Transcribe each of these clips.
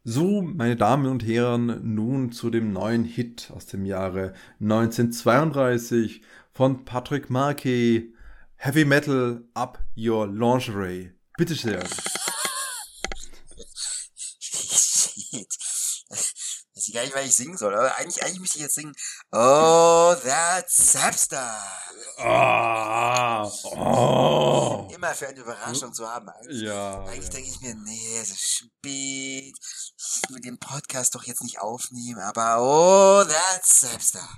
So, meine Damen und Herren, nun zu dem neuen Hit aus dem Jahre 1932 von Patrick Marquet. Heavy Metal Up Your Lingerie. Bitte sehr. Shit. Weiß ich gar nicht, was ich singen soll, aber eigentlich müsste ich jetzt singen. Oh, that's Sapstar. Oh. Immer für eine Überraschung zu haben. Ja, Eigentlich denke ich mir, nee, es ist spät. Ich will den Podcast doch jetzt nicht aufnehmen, aber oh, that's Sapstar.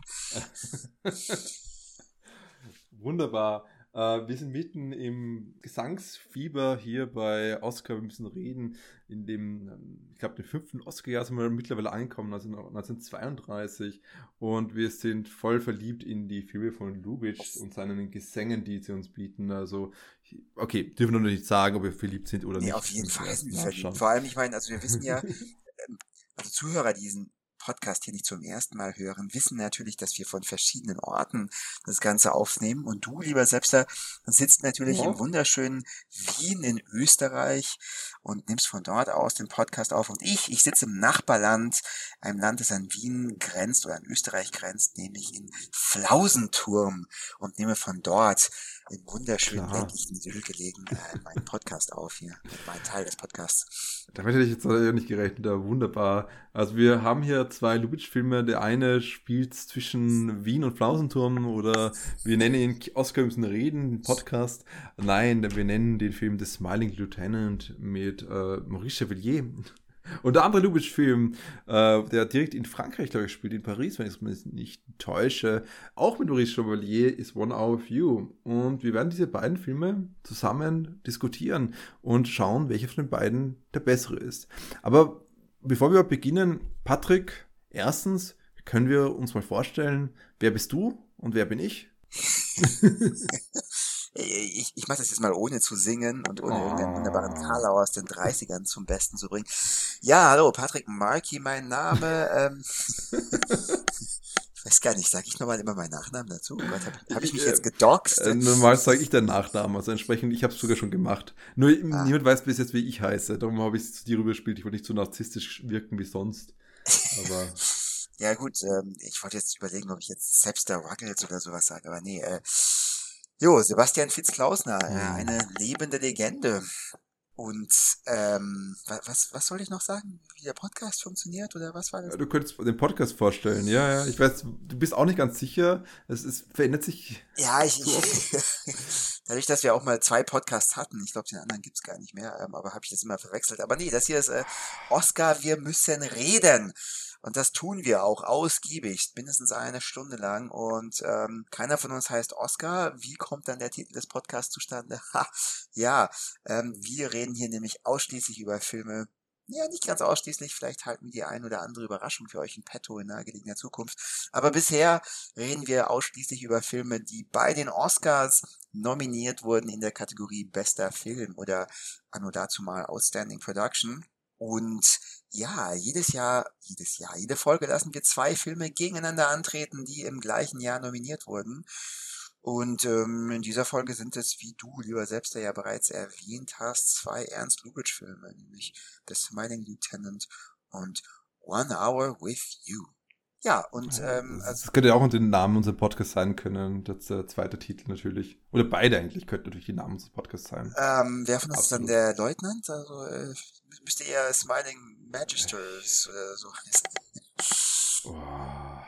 Wunderbar. Wir sind mitten im Gesangsfieber hier bei Oscar. Wir müssen reden. In dem, ich glaube, dem 5. Oscar-Jahr sind wir mittlerweile angekommen, also 1932. Und wir sind voll verliebt in die Filme von Lubitsch und seinen Gesängen, die sie uns bieten. Also, okay, dürfen wir noch nicht sagen, ob wir verliebt sind oder Nee, auf nicht. jeden Müssen wir Fall erst sind wir verliebt. nachschauen. Vor allem, ich meine, also wir wissen ja, also Zuhörer, die diesen Podcast hier nicht zum ersten Mal hören, wissen natürlich, dass wir von verschiedenen Orten das Ganze aufnehmen. Und du, lieber Selbster, sitzt natürlich im Ja. wunderschönen Wien in Österreich und nimmst von dort aus den Podcast auf. Und ich sitze im Nachbarland, einem Land, das an Wien grenzt oder an Österreich grenzt, nämlich in Flausenturm und nehme von dort im wunderschönen Klar. ländlichen Idyll gelegen meinen Podcast auf hier, mein Teil des Podcasts. Damit hätte ich jetzt leider nicht gerechnet, aber wunderbar. Also wir haben hier zwei Lubitsch-Filme. Der eine spielt zwischen Wien und Flausenturm oder wir nennen ihn Oscar müssen reden, Podcast. Nein, wir nennen den Film The Smiling Lieutenant mit Maurice Chevalier. Und der andere Lubitsch-Film, der direkt in Frankreich, glaube ich, spielt, in Paris, wenn ich es mir nicht täusche, auch mit Maurice Chevalier, ist One Hour of You. Und wir werden diese beiden Filme zusammen diskutieren und schauen, welcher von den beiden der bessere ist. Aber bevor wir beginnen, Patrick, erstens können wir uns mal vorstellen, wer bist du und wer bin ich? Ich mache das jetzt mal ohne zu singen und ohne irgendeinen wunderbaren Oh. Karlauer aus den Dreißigern zum Besten zu bringen. Ja, hallo, Patrick Markey, mein Name. Ich weiß gar nicht, sage ich nochmal immer meinen Nachnamen dazu? Oh Gott, hab ich mich jetzt gedoxt? Normal sage ich den Nachnamen, also entsprechend, ich habe es sogar schon gemacht. Nur Ah, niemand weiß bis jetzt, wie ich heiße. Darum habe ich es zu dir rübergespielt. Ich wollte nicht so narzisstisch wirken wie sonst. Aber ja gut, ich wollte jetzt überlegen, ob ich jetzt Sepster Ruggles oder sowas sage, aber nee, Sebastian Fitz-Klausner, hm. eine lebende Legende. Und was soll ich noch sagen? Wie der Podcast funktioniert oder was war das? Du könntest den Podcast vorstellen. Ja, ja. Ich weiß, du bist auch nicht ganz sicher. Es verändert sich Ja, zu oft. dadurch, dass wir auch mal 2 Podcasts hatten, ich glaube, den anderen gibt's gar nicht mehr, aber habe ich das immer verwechselt. Aber nee, das hier ist Oscar, wir müssen reden. Und das tun wir auch ausgiebig, mindestens eine Stunde lang. Und keiner von uns heißt Oscar. Wie kommt dann der Titel des Podcasts zustande? Ha, ja, wir reden hier nämlich ausschließlich über Filme. Ja, nicht ganz ausschließlich, vielleicht halten wir die ein oder andere Überraschung für euch in petto in nahegelegener Zukunft. Aber bisher reden wir ausschließlich über Filme, die bei den Oscars nominiert wurden in der Kategorie Bester Film oder anno dazu mal Outstanding Production. Und ja, jede Folge lassen wir 2 Filme gegeneinander antreten, die im gleichen Jahr nominiert wurden. Und in dieser Folge sind es, wie du, lieber Selbster, ja bereits erwähnt hast, 2 Ernst Lubitsch-Filme, nämlich The Smiling Lieutenant und One Hour with You. Ja, und Das könnte ja auch unter den Namen unseres Podcasts sein können. Das ist der zweite Titel natürlich. Oder beide eigentlich könnten natürlich die Namen unseres Podcasts sein. wer von uns ist dann Absolut. der Leutnant? Also müsste eher Smiling Magisters oder so heißen. Oh,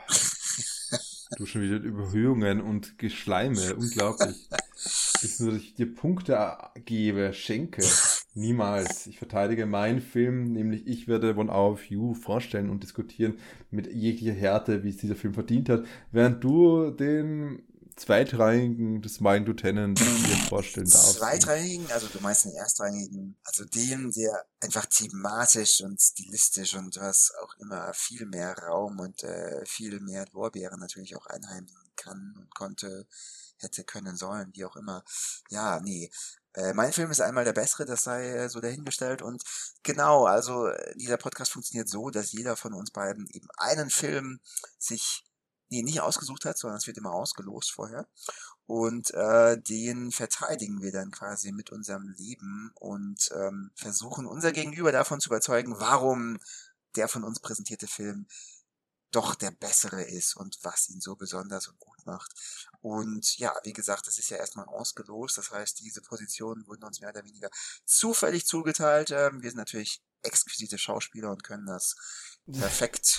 du schon wieder Überhöhungen und Geschleime. Unglaublich. Ich nur, dass ich dir Punkte gebe, schenke. Niemals. Ich verteidige meinen Film, nämlich ich werde One Hour of You vorstellen und diskutieren mit jeglicher Härte, wie es dieser Film verdient hat, während du den zweitrangigen des Smiling Lieutenant hier vorstellen darfst. Und Zweitrangigen, also du meinst den erstrangigen, also dem, der einfach thematisch und stilistisch und was auch immer viel mehr Raum und viel mehr Lorbeeren natürlich auch einheimsen kann und konnte, hätte können sollen, wie auch immer. Ja, nee. Mein Film ist einmal der bessere, das sei so dahingestellt. Und genau, also dieser Podcast funktioniert so, dass jeder von uns beiden eben einen Film sich, nee, nicht ausgesucht hat, sondern es wird immer ausgelost vorher. Und den verteidigen wir dann quasi mit unserem Leben und versuchen unser Gegenüber davon zu überzeugen, warum der von uns präsentierte Film doch der bessere ist und was ihn so besonders und gut macht. Und ja, wie gesagt, das ist ja erstmal ausgelost. Das heißt, diese Positionen wurden uns mehr oder weniger zufällig zugeteilt. Wir sind natürlich exquisite Schauspieler und können das perfekt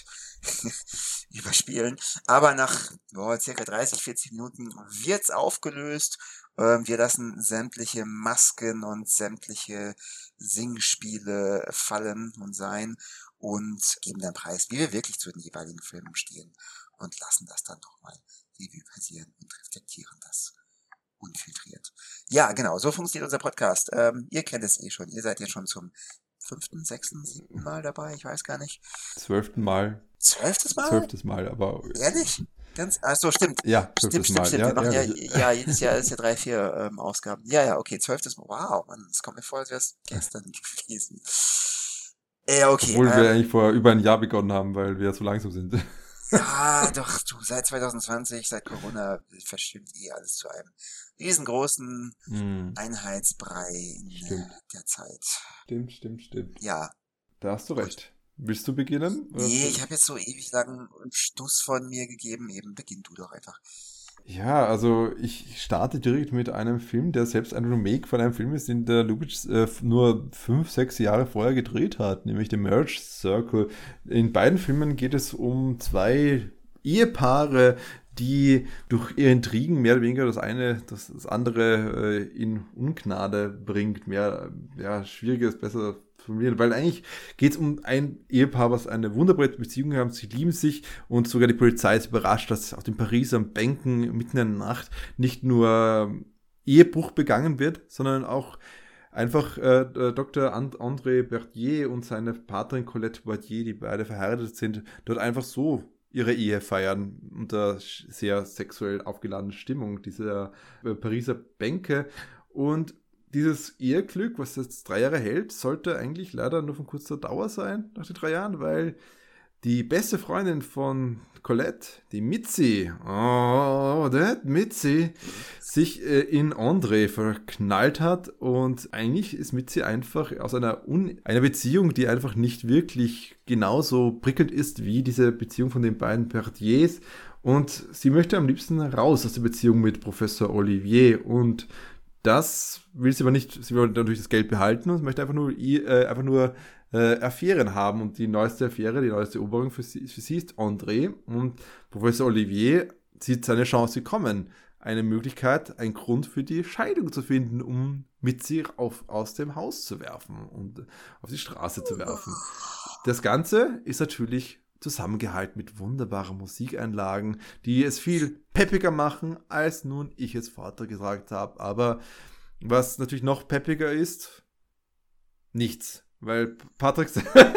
überspielen. Aber nach circa 30, 40 Minuten wird's aufgelöst. Wir lassen sämtliche Masken und sämtliche Singspiele fallen und sein und geben dann Preis, wie wir wirklich zu den jeweiligen Filmen stehen und lassen das dann doch mal Revue passieren und reflektieren das unfiltriert. Ja, genau, so funktioniert unser Podcast. Ihr kennt es eh schon. Ihr seid ja schon zum 5., 6., 7. Mal dabei, ich weiß gar nicht. 12. Mal. 12. Mal? 12. Mal, aber... Ehrlich? Achso, stimmt. Ja, 12. Mal. Stimmt. Ja, Wir machen ehrlich. ja, jedes Jahr ist ja 3, 4 Ausgaben. Ja, okay, 12. Mal. Wow, Mann, das kommt mir vor, als wäre es gestern gewesen. Ja, okay. Obwohl wir eigentlich vor über ein Jahr begonnen haben, weil wir so langsam sind. Ja, doch, du, seit 2020, seit Corona, verschwimmt alles zu einem riesengroßen Einheitsbrei in der Zeit. Stimmt. Ja. Da hast du recht. Willst du beginnen? Nee, ich habe jetzt so ewig lang einen Stuss von mir gegeben. Eben, beginn du doch einfach. Ja, also ich starte direkt mit einem Film, der selbst ein Remake von einem Film ist, den der Lubitsch nur 5, 6 Jahre vorher gedreht hat, nämlich The Marriage Circle. In beiden Filmen geht es um 2 Ehepaare, die durch ihre Intrigen mehr oder weniger das andere in Ungnade bringt. Mehr, ja, schwieriges, besser formulieren, weil eigentlich geht es um ein Ehepaar, was eine wunderbare Beziehung haben, sie lieben sich und sogar die Polizei ist überrascht, dass auf den Pariser Bänken mitten in der Nacht nicht nur Ehebruch begangen wird, sondern auch einfach Dr. André Berthier und seine Partnerin Colette Boidier, die beide verheiratet sind, dort einfach so ihre Ehe feiern unter sehr sexuell aufgeladenen Stimmung dieser Pariser Bänke. Und dieses Eheglück, was jetzt 3 Jahre hält, sollte eigentlich leider nur von kurzer Dauer sein, nach den 3 Jahren, weil die beste Freundin von Colette, die Mitzi, sich in André verknallt hat und eigentlich ist Mitzi einfach aus einer Beziehung, die einfach nicht wirklich genauso prickelnd ist wie diese Beziehung von den beiden Berthiers und sie möchte am liebsten raus aus der Beziehung mit Professor Olivier und das will sie aber nicht, sie will natürlich das Geld behalten und möchte einfach nur Affären haben. Und die neueste Affäre, die neueste Eroberung für sie ist André. Und Professor Olivier sieht seine Chance kommen. Eine Möglichkeit, einen Grund für die Scheidung zu finden, um Mitzi aus dem Haus zu werfen und auf die Straße zu werfen. Das Ganze ist natürlich zusammengehalten mit wunderbaren Musikeinlagen, die es viel peppiger machen, als nun ich es Vater gesagt habe. Aber was natürlich noch peppiger ist, nichts. Weil Patrick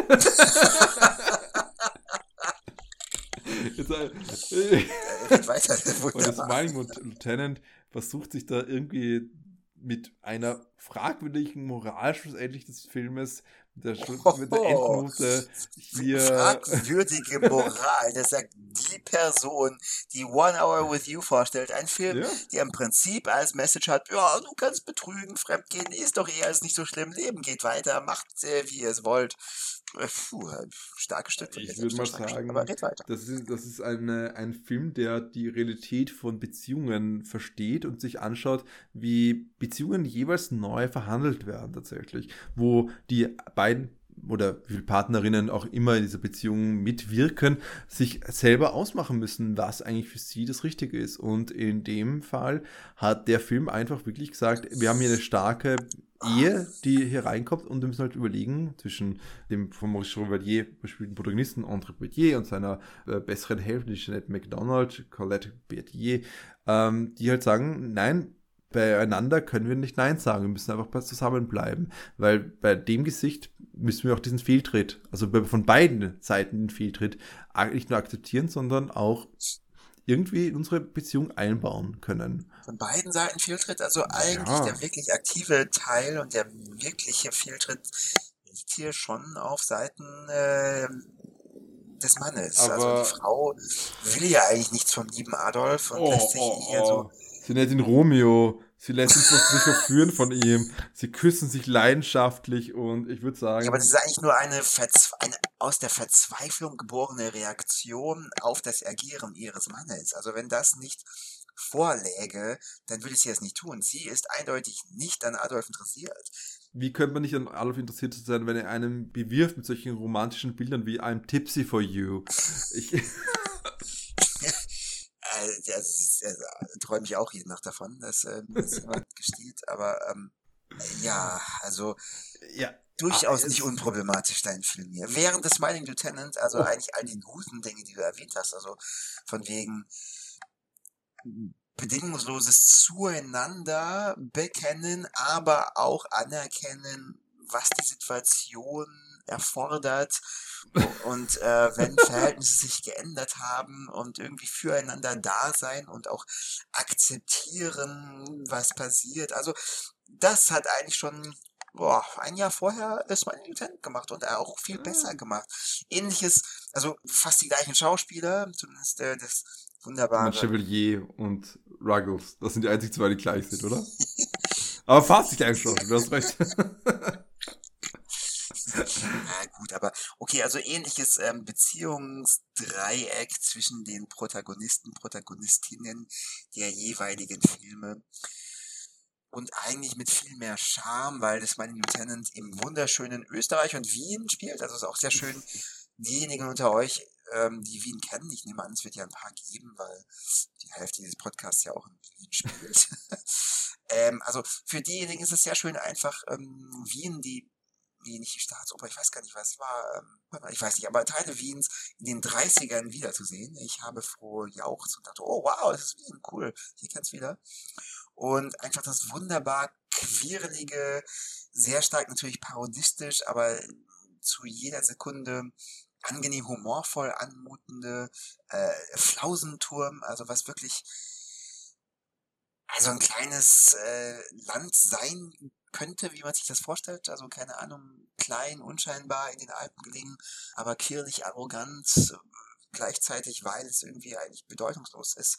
und das Smiling Lieutenant versucht sich da irgendwie mit einer fragwürdigen Moral schlussendlich des Filmes mit der Endnote hier. Fragwürdige Moral, das sagt die Person, die One Hour with You vorstellt. Ein Film, der im Prinzip als Message hat, ja, du kannst betrügen, fremdgehen, ist doch eher alles nicht so schlimm, Leben geht weiter, macht wie ihr es wollt. Starkes Stück. Ich würde mal sagen, aber red weiter. Das ist ein Film, der die Realität von Beziehungen versteht und sich anschaut, wie Beziehungen jeweils neu verhandelt werden tatsächlich, wo die beiden oder wie viele Partnerinnen auch immer in dieser Beziehung mitwirken, sich selber ausmachen müssen, was eigentlich für sie das Richtige ist. Und in dem Fall hat der Film einfach wirklich gesagt, wir haben hier eine starke Ehe, die hier reinkommt und wir müssen halt überlegen, zwischen dem von Maurice Chevalier gespielten Protagonisten André Berthier und seiner besseren Hälfte, die Jeanette MacDonald, Colette Berthier, die halt sagen, nein, beieinander können wir nicht Nein sagen, wir müssen einfach zusammenbleiben, weil bei dem Gesicht müssen wir auch diesen Fehltritt, also von beiden Seiten den Fehltritt, nicht nur akzeptieren, sondern auch irgendwie in unsere Beziehung einbauen können. Von beiden Seiten Fehltritt, also eigentlich der wirklich aktive Teil und der wirkliche Fehltritt liegt hier schon auf Seiten des Mannes. Aber also die Frau will ja eigentlich nichts vom lieben Adolf und lässt sich eher so... Sie nennt ihn Romeo. Sie lässt sich verführen von ihm. Sie küssen sich leidenschaftlich und ich würde Ja, aber das sagen, ist eigentlich nur eine aus der Verzweiflung geborene Reaktion auf das Agieren ihres Mannes. Also wenn das nicht vorläge, dann würde sie das nicht tun. Sie ist eindeutig nicht an Adolf interessiert. wie könnte man nicht an Adolf interessiert sein, wenn er einen bewirft mit solchen romantischen Bildern wie I'm tipsy for you? Ich, Träume ich auch jede Nacht davon, dass mir das jemand gesteht. Aber ja, also ja, durchaus nicht es, unproblematisch, dein Film hier. Während des Smiling Lieutenant, also oh, eigentlich all die guten Dinge, die du erwähnt hast, also von wegen bedingungsloses Zueinander bekennen, aber auch anerkennen, was die Situation erfordert und wenn Verhältnisse sich geändert haben und irgendwie füreinander da sein und auch akzeptieren, was passiert. Also das hat eigentlich schon ein Jahr vorher ist mein Lieutenant gemacht und er auch viel besser gemacht. Ähnliches, also fast die gleichen Schauspieler, zumindest das du meinst wunderbare. Chevalier und Ruggles. Das sind die einzigen zwei, die gleich sind, oder? Aber fast die gleichen Schauspieler, du hast recht. Na gut, aber okay, also ähnliches Beziehungsdreieck zwischen den Protagonisten, Protagonistinnen der jeweiligen Filme. Und eigentlich mit viel mehr Charme, weil das mein Lieutenant im wunderschönen Österreich und Wien spielt. Also ist auch sehr schön, diejenigen unter euch, die Wien kennen. Ich nehme an, es wird ja ein paar geben, weil die Hälfte dieses Podcasts ja auch in Wien spielt. Also für diejenigen ist es sehr schön, einfach Wien, nicht die Staatsoper, ich weiß gar nicht, was es war, ich weiß nicht, aber Teile Wiens in den 30ern wiederzusehen. Ich habe froh jauchzt und dachte, oh wow, das ist Wien, cool, hier kenn's wieder. Und einfach das wunderbar quirlige, sehr stark natürlich parodistisch, aber zu jeder Sekunde angenehm humorvoll anmutende Flausenturm, also was wirklich also ein kleines Land sein könnte, wie man sich das vorstellt. Also keine Ahnung, klein, unscheinbar in den Alpen gelegen, aber quirlig, arrogant, gleichzeitig, weil es irgendwie eigentlich bedeutungslos ist.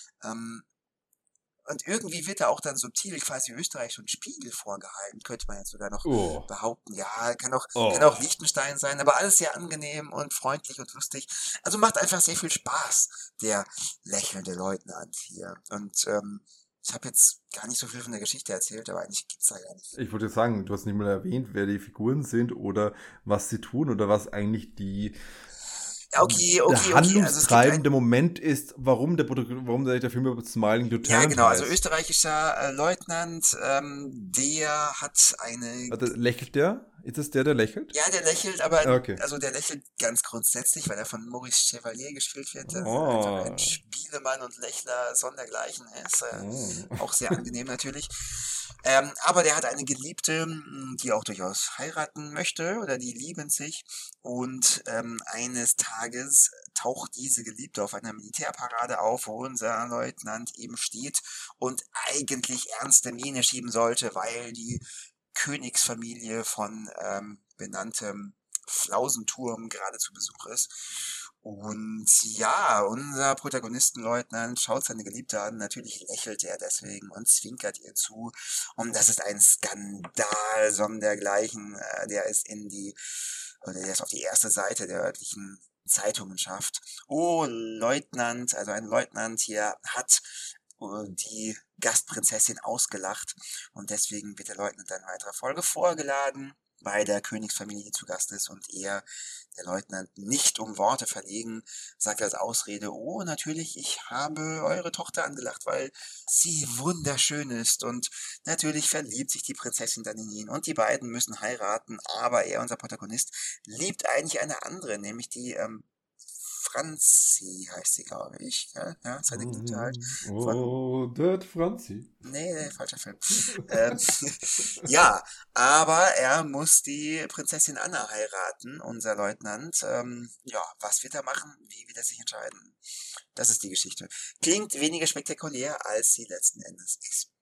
Und irgendwie wird da auch dann subtil quasi Österreich schon Spiegel vorgehalten, könnte man jetzt sogar noch Oh, behaupten. Ja, kann auch oh. Liechtenstein sein, aber alles sehr angenehm und freundlich und lustig. Also macht einfach sehr viel Spaß, der lächelnde Leutnant hier. Und ich habe jetzt gar nicht so viel von der Geschichte erzählt, aber eigentlich gibt's da gar nicht. Ich wollte sagen, du hast nicht mal erwähnt, wer die Figuren sind oder was sie tun oder was eigentlich Ja, okay, der okay, okay. Also es gibt handlungstreibende Moment ist, warum der Film über Smiling ja Lieutenant genau, also heißt. österreichischer Leutnant, der hat eine. Warte, lächelt der? Ist es der lächelt? Ja, der lächelt, aber Okay. also der lächelt ganz grundsätzlich, weil er von Maurice Chevalier gespielt wird, der einfach ein Oh. Spielemann und Lächler sondergleichen ist. Oh. Auch sehr angenehm natürlich. Aber der hat eine Geliebte, die auch durchaus heiraten möchte oder die lieben sich. Und eines Tages taucht diese Geliebte auf einer Militärparade auf, wo unser Leutnant eben steht und eigentlich ernste Miene schieben sollte, weil die Königsfamilie von benanntem Flausenturm gerade zu Besuch ist. Und ja, unser Protagonistenleutnant schaut seine Geliebte an. Natürlich lächelt er deswegen und zwinkert ihr zu. Und das ist ein Skandal sondergleichen. Der ist auf die erste Seite der örtlichen Zeitungen schafft. Oh, Leutnant, also ein Leutnant hier hat die Gastprinzessin ausgelacht und deswegen wird der Leutnant dann in weiterer Folge vorgeladen bei der Königsfamilie, die zu Gast ist und er, der Leutnant, nicht um Worte verlegen, sagt als Ausrede, oh, natürlich, ich habe eure Tochter angelacht, weil sie wunderschön ist und natürlich verliebt sich die Prinzessin dann in ihn und die beiden müssen heiraten, aber er, unser Protagonist, liebt eigentlich eine andere, nämlich die Franzi heißt sie, glaube ich. Ja, seine Geliebte halt. Von. Oh, Dirty Franzi. Nee, falscher Film. Ähm, ja, aber er muss die Prinzessin Anna heiraten, unser Leutnant. Ja, was wird er machen? Wie wird er sich entscheiden? Das ist die Geschichte. Klingt weniger spektakulär, als sie letzten Endes ist.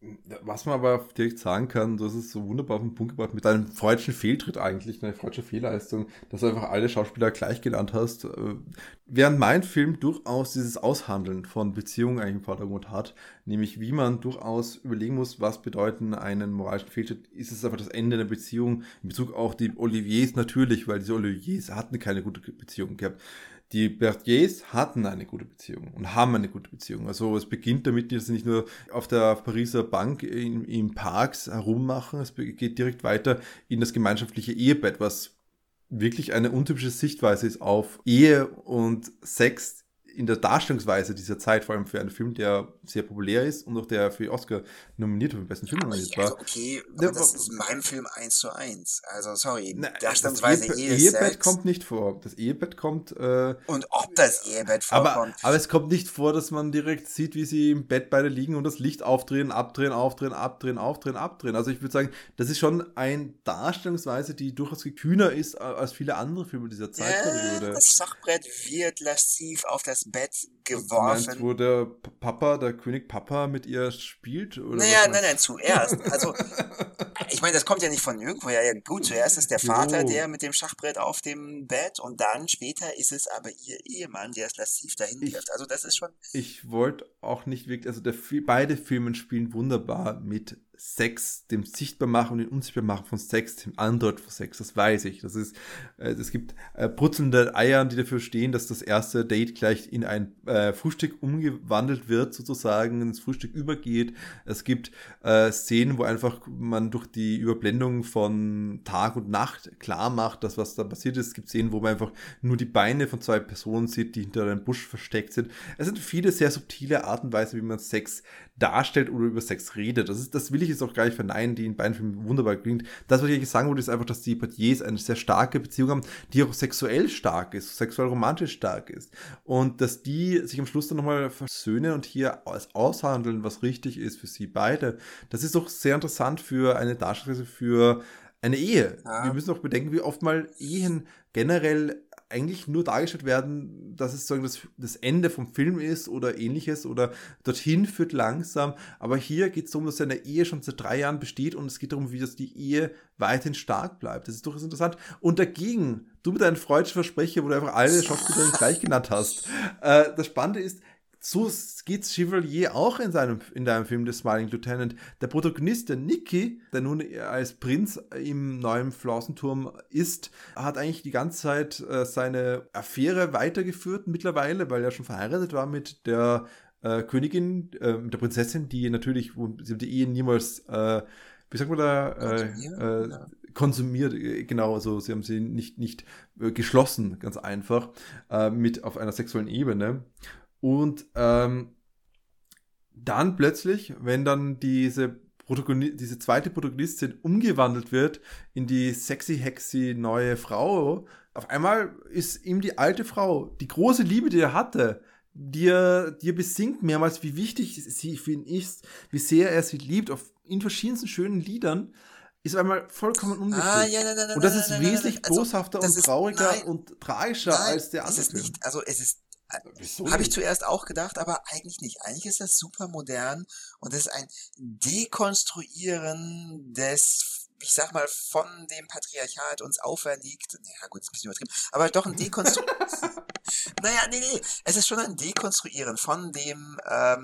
Was man aber direkt sagen kann, das ist so wunderbar auf den Punkt gebracht, mit deinem freudschen Fehltritt eigentlich, eine freudsche Fehlleistung, dass du einfach alle Schauspieler gleich genannt hast. Während mein Film durchaus dieses Aushandeln von Beziehungen eigentlich im Vordergrund hat, nämlich wie man durchaus überlegen muss, was bedeuten einen moralischen Fehltritt, ist es einfach das Ende einer Beziehung, in Bezug auf die Oliviers natürlich, weil diese Oliviers hatten keine gute Beziehung gehabt. Die Berthiers hatten eine gute Beziehung und haben eine gute Beziehung. Also es beginnt damit, dass sie nicht nur auf der Pariser Bank in Parks herummachen, es geht direkt weiter in das gemeinschaftliche Ehebett, was wirklich eine untypische Sichtweise ist auf Ehe und Sex in der Darstellungsweise dieser Zeit, vor allem für einen Film, der sehr populär ist und auch der für Oscar nominiert für den besten Film nominiert war. Also okay, aber das ist in meinem Film 1:1. Also sorry, Na, Darstellungsweise das Ehe, Ehebett Sex. kommt nicht vor. Das Ehebett kommt. Und ob das Ehebett Aber, vorkommt. aber es kommt nicht vor, dass man direkt sieht, wie sie im Bett beide liegen und das Licht aufdrehen, abdrehen, aufdrehen, abdrehen, aufdrehen, abdrehen. Also ich würde sagen, das ist schon eine Darstellungsweise, die durchaus kühner ist als viele andere Filme dieser Zeitperiode. Das Schachbrett wird lasziv auf das Bett Du meinst, geworfen. wo der Papa, der König Papa mit ihr spielt? Oder Naja, was nein, meinst zuerst. Also, ich meine, das kommt ja nicht von irgendwoher. Ja, gut, zuerst ist der Vater, Jo. der mit dem Schachbrett auf dem Bett und dann später ist es aber ihr Ehemann, der es lasziv dahin wirft. Also, das ist schon. Ich wollte auch nicht wirklich, also beide Filme spielen wunderbar mit Sex, dem Sichtbarmachen und dem Unsichtbarmachen von Sex, dem Andeuten von Sex, das weiß ich. Das ist, es gibt brutzelnde Eiern, die dafür stehen, dass das erste Date gleich in ein Frühstück umgewandelt wird, sozusagen, ins Frühstück übergeht. Es gibt Szenen, wo einfach man durch die Überblendung von Tag und Nacht klar macht, dass was da passiert ist. Es gibt Szenen, wo man einfach nur die Beine von zwei Personen sieht, die hinter einem Busch versteckt sind. Es sind viele sehr subtile Arten und Weisen, wie man Sex darstellt oder über Sex redet. Das will ich jetzt auch gar nicht verneinen, die in beiden Filmen wunderbar klingt. Das, was ich eigentlich sagen wollte, ist einfach, dass die Portiers eine sehr starke Beziehung haben, die auch sexuell stark ist, sexuell romantisch stark ist. Und dass die sich am Schluss dann nochmal versöhnen und hier aushandeln, was richtig ist für sie beide. Das ist doch sehr interessant für eine Darstellung für eine Ehe. Ja. Wir müssen auch bedenken, wie oft mal Ehen generell eigentlich nur dargestellt werden, dass es sozusagen das Ende vom Film ist oder ähnliches oder dorthin führt langsam. Aber hier geht es darum, dass eine Ehe schon seit 3 Jahren besteht und es geht darum, wie das die Ehe weiterhin stark bleibt. Das ist durchaus interessant. Und dagegen, du mit deinen freudschen Versprecher, wo du einfach alle Schauspielerinnen gleich genannt hast. Das Spannende ist, so geht's Chevalier auch in deinem Film The Smiling Lieutenant. Der Protagonist, der Nicky, der nun als Prinz im neuen Flossenturm ist, hat eigentlich die ganze Zeit seine Affäre weitergeführt mittlerweile, weil er schon verheiratet war mit der Königin, der Prinzessin, die natürlich, wo sie die Ehe niemals, wie sagt man da, konsumiert, genau, also sie haben sie nicht geschlossen, ganz einfach, mit auf einer sexuellen Ebene. Und dann plötzlich, wenn dann diese zweite Protagonistin umgewandelt wird in die sexy neue Frau, auf einmal ist ihm die alte Frau, die große Liebe, die er hatte, die er besingt mehrmals, wie wichtig sie für ihn ist, wie sehr er sie liebt, in verschiedensten schönen Liedern, ist auf einmal vollkommen unwichtig. Nein, und das ist wesentlich boshafter das und ist- trauriger nein. und tragischer als der ist andere es Film. nicht. Also es ist. Wieso Habe ich nicht? zuerst auch gedacht, aber eigentlich nicht. Eigentlich ist das super modern und es ist ein Dekonstruieren des, ich sag mal, von dem Patriarchat uns auferlegt. Ja gut, ist ein bisschen übertrieben, aber doch ein Dekonstruieren. Naja, nee. Es ist schon ein Dekonstruieren von dem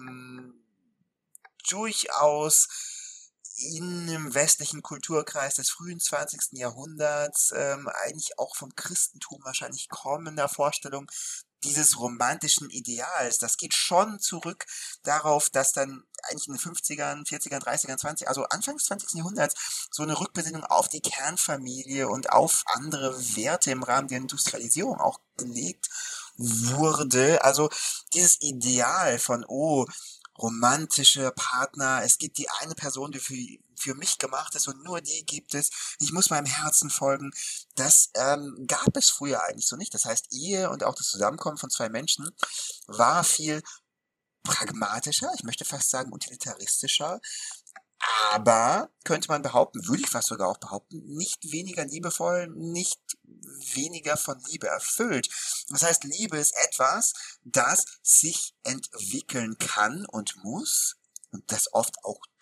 durchaus in dem westlichen Kulturkreis des frühen 20. Jahrhunderts, eigentlich auch vom Christentum wahrscheinlich kommender Vorstellung dieses romantischen Ideals. Das geht schon zurück darauf, dass dann eigentlich in den 50ern, 40ern, 30ern, 20, also Anfang des 20. Jahrhunderts so eine Rückbesinnung auf die Kernfamilie und auf andere Werte im Rahmen der Industrialisierung auch gelegt wurde. Also dieses Ideal von, romantische Partner, es gibt die eine Person, die für mich gemacht ist und nur die gibt es, ich muss meinem Herzen folgen, das gab es früher eigentlich so nicht. Das heißt, Ehe und auch das Zusammenkommen von zwei Menschen war viel pragmatischer, ich möchte fast sagen utilitaristischer, aber könnte man behaupten, würde ich fast sogar auch behaupten, nicht weniger liebevoll, nicht weniger von Liebe erfüllt. Das heißt, Liebe ist etwas, das sich entwickeln kann und muss und das oft auch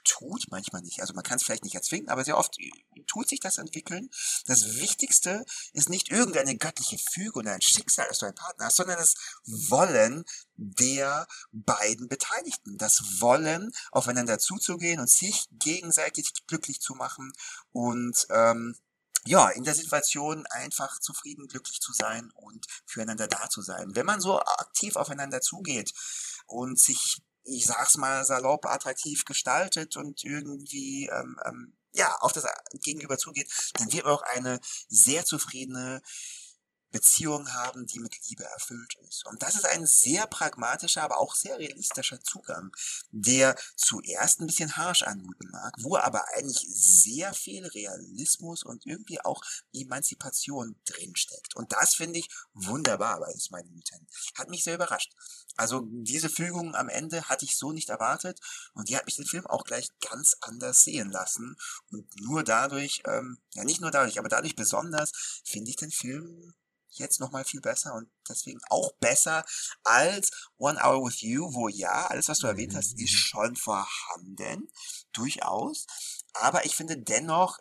tut, manchmal nicht. Also man kann es vielleicht nicht erzwingen, aber sehr oft tut sich das entwickeln. Das Wichtigste ist nicht irgendeine göttliche Füge oder ein Schicksal, dass du einen Partner hast, sondern das Wollen der beiden Beteiligten. Das Wollen, aufeinander zuzugehen und sich gegenseitig glücklich zu machen und in der Situation einfach zufrieden, glücklich zu sein und füreinander da zu sein. Wenn man so aktiv aufeinander zugeht und sich, ich sag's mal salopp, attraktiv gestaltet und irgendwie auf das Gegenüber zugeht, dann wird man auch eine sehr zufriedene Beziehung haben, die mit Liebe erfüllt ist. Und das ist ein sehr pragmatischer, aber auch sehr realistischer Zugang, der zuerst ein bisschen harsch anmuten mag, wo aber eigentlich sehr viel Realismus und irgendwie auch Emanzipation drinsteckt. Und das finde ich wunderbar bei Smiling Lieutenant. Hat mich sehr überrascht. Also diese Fügung am Ende hatte ich so nicht erwartet und die hat mich den Film auch gleich ganz anders sehen lassen. Und nur dadurch, nicht nur dadurch, aber dadurch besonders, finde ich den Film jetzt nochmal viel besser und deswegen auch besser als One Hour with You, wo ja, alles was du erwähnt hast, ist schon vorhanden, durchaus, aber ich finde dennoch,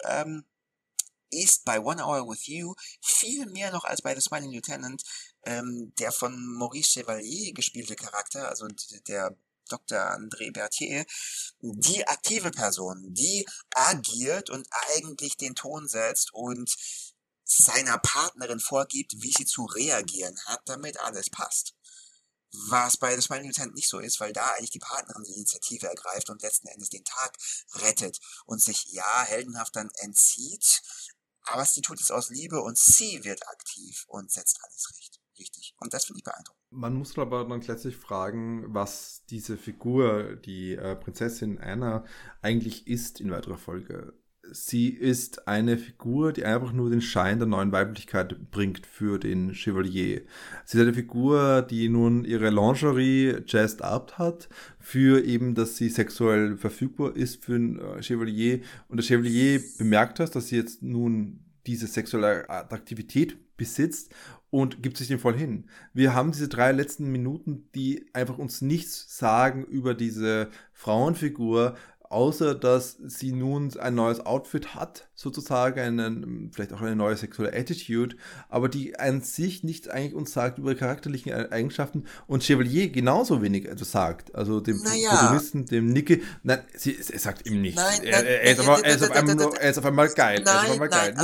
ist bei One Hour with You viel mehr noch als bei The Smiling Lieutenant, der von Maurice Chevalier gespielte Charakter, also der Dr. André Berthier, die aktive Person, die agiert und eigentlich den Ton setzt und seiner Partnerin vorgibt, wie sie zu reagieren hat, damit alles passt. Was bei The Smiling Lieutenant nicht so ist, weil da eigentlich die Partnerin die Initiative ergreift und letzten Endes den Tag rettet und sich, heldenhaft dann entzieht, aber sie tut es aus Liebe und sie wird aktiv und setzt alles richtig. Und das finde ich beeindruckend. Man muss aber dann letztlich fragen, was diese Figur, die Prinzessin Anna, eigentlich ist in weiterer Folge. Sie ist eine Figur, die einfach nur den Schein der neuen Weiblichkeit bringt für den Chevalier. Sie ist eine Figur, die nun ihre Lingerie jazzed up hat, für eben, dass sie sexuell verfügbar ist für den Chevalier. Und der Chevalier bemerkt das, dass sie jetzt nun diese sexuelle Attraktivität besitzt und gibt sich dem voll hin. Wir haben diese 3 letzten Minuten, die einfach uns nichts sagen über diese Frauenfigur, außer dass sie nun ein neues Outfit hat, sozusagen, vielleicht auch eine neue sexuelle Attitude, aber die an sich nichts eigentlich uns sagt über charakterliche Eigenschaften und Chevalier genauso wenig etwas sagt. Also dem Protagonisten, dem Nicky, nein, er sagt ihm nichts. Er ist auf einmal geil. Nein.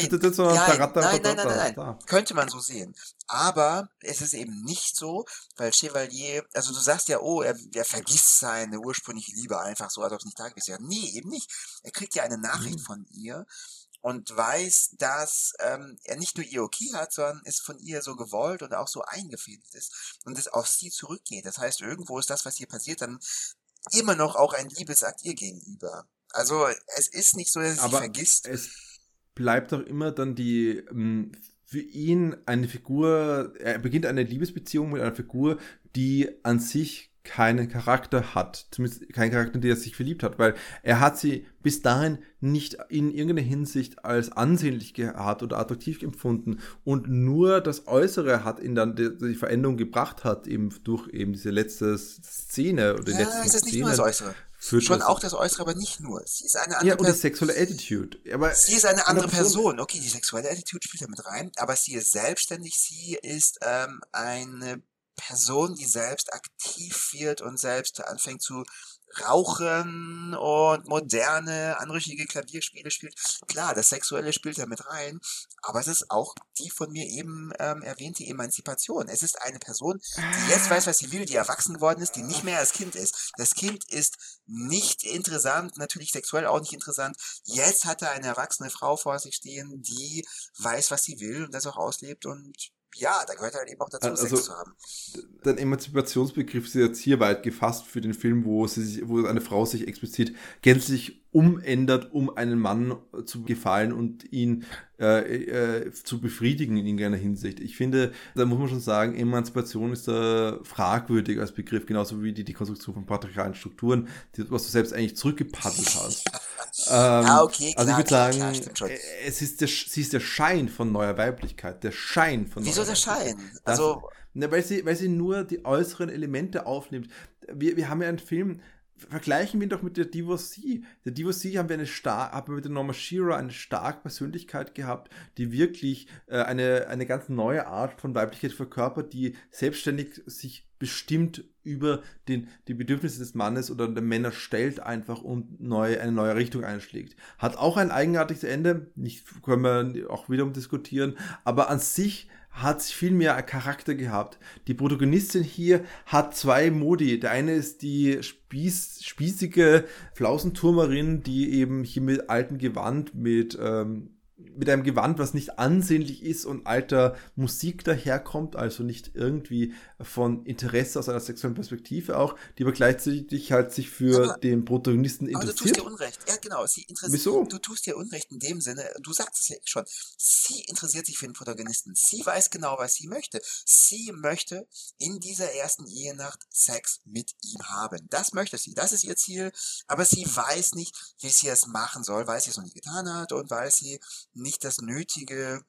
Könnte man so sehen. Aber es ist eben nicht so, weil Chevalier, also du sagst ja, er vergisst seine ursprüngliche Liebe einfach so, als ob es nicht da gewesen wäre. Nee, eben nicht. Er kriegt ja eine Nachricht von ihr und weiß, dass er nicht nur ihr okay hat, sondern es von ihr so gewollt und auch so eingefädelt ist und es auf sie zurückgeht. Das heißt, irgendwo ist das, was hier passiert, dann immer noch auch ein Liebesakt ihr gegenüber. Also es ist nicht so, dass er sie vergisst. Es bleibt doch immer dann für ihn eine Figur, er beginnt eine Liebesbeziehung mit einer Figur, die an sich keinen Charakter hat, zumindest keinen Charakter, der sich verliebt hat, weil er hat sie bis dahin nicht in irgendeiner Hinsicht als ansehnlich gehabt oder attraktiv empfunden und nur das Äußere hat ihn dann die Veränderung gebracht hat, eben durch eben diese letzte Szene oder die letzten es ist nicht nur das Äußere. Schon auch das Äußere, aber nicht nur. Sie ist eine andere und die sexuelle Attitude. Aber sie ist eine andere Person. Okay, die sexuelle Attitude spielt da mit rein, aber sie ist selbstständig. Sie ist eine Person, die selbst aktiv wird und selbst anfängt zu rauchen und moderne, anrüchige Klavierspiele spielt. Klar, das Sexuelle spielt da mit rein, aber es ist auch die von mir eben erwähnte Emanzipation. Es ist eine Person, die jetzt weiß, was sie will, die erwachsen geworden ist, die nicht mehr als Kind ist. Das Kind ist nicht interessant, natürlich sexuell auch nicht interessant. Jetzt hat er eine erwachsene Frau vor sich stehen, die weiß, was sie will und das auch auslebt und ja, da gehört halt eben auch dazu, Sex zu haben. Der Emanzipationsbegriff ist jetzt hier weit gefasst für den Film, wo eine Frau sich explizit gänzlich umändert, um einem Mann zu gefallen und ihn zu befriedigen in irgendeiner Hinsicht. Ich finde, da muss man schon sagen, Emanzipation ist da fragwürdig als Begriff, genauso wie die Konstruktion von patriarchalen Strukturen, was du selbst eigentlich zurückgepaddelt hast. Okay, klar, also ich würde sagen, sie ist der Schein von neuer Weiblichkeit, der Schein von Wieso neuer der Weiblichkeit. Schein? Also weil sie nur die äußeren Elemente aufnimmt. Wir haben ja einen Film, vergleichen wir ihn doch mit der Divorcee. Der Divorcee haben wir mit der Norma Shearer eine starke Persönlichkeit gehabt, die wirklich eine ganz neue Art von Weiblichkeit verkörpert, die selbstständig sich bestimmt über die Bedürfnisse des Mannes oder der Männer stellt einfach und eine neue Richtung einschlägt. Hat auch ein eigenartiges Ende, nicht können wir auch wiederum diskutieren, aber an sich hat viel mehr Charakter gehabt. Die Protagonistin hier hat zwei Modi. Der eine ist die spießige Flausenturmerin, die eben hier mit altem Gewand, mit einem Gewand, was nicht ansehnlich ist und alter Musik daherkommt, also nicht irgendwie von Interesse aus einer sexuellen Perspektive auch, die aber gleichzeitig halt sich für den Protagonisten interessiert. Aber du tust dir Unrecht. Ja, genau. Wieso? Du tust dir Unrecht in dem Sinne, du sagst es ja schon, sie interessiert sich für den Protagonisten. Sie weiß genau, was sie möchte. Sie möchte in dieser ersten Ehenacht Sex mit ihm haben. Das möchte sie. Das ist ihr Ziel. Aber sie weiß nicht, wie sie es machen soll, weil sie es noch nie getan hat und weil sie nicht das nötige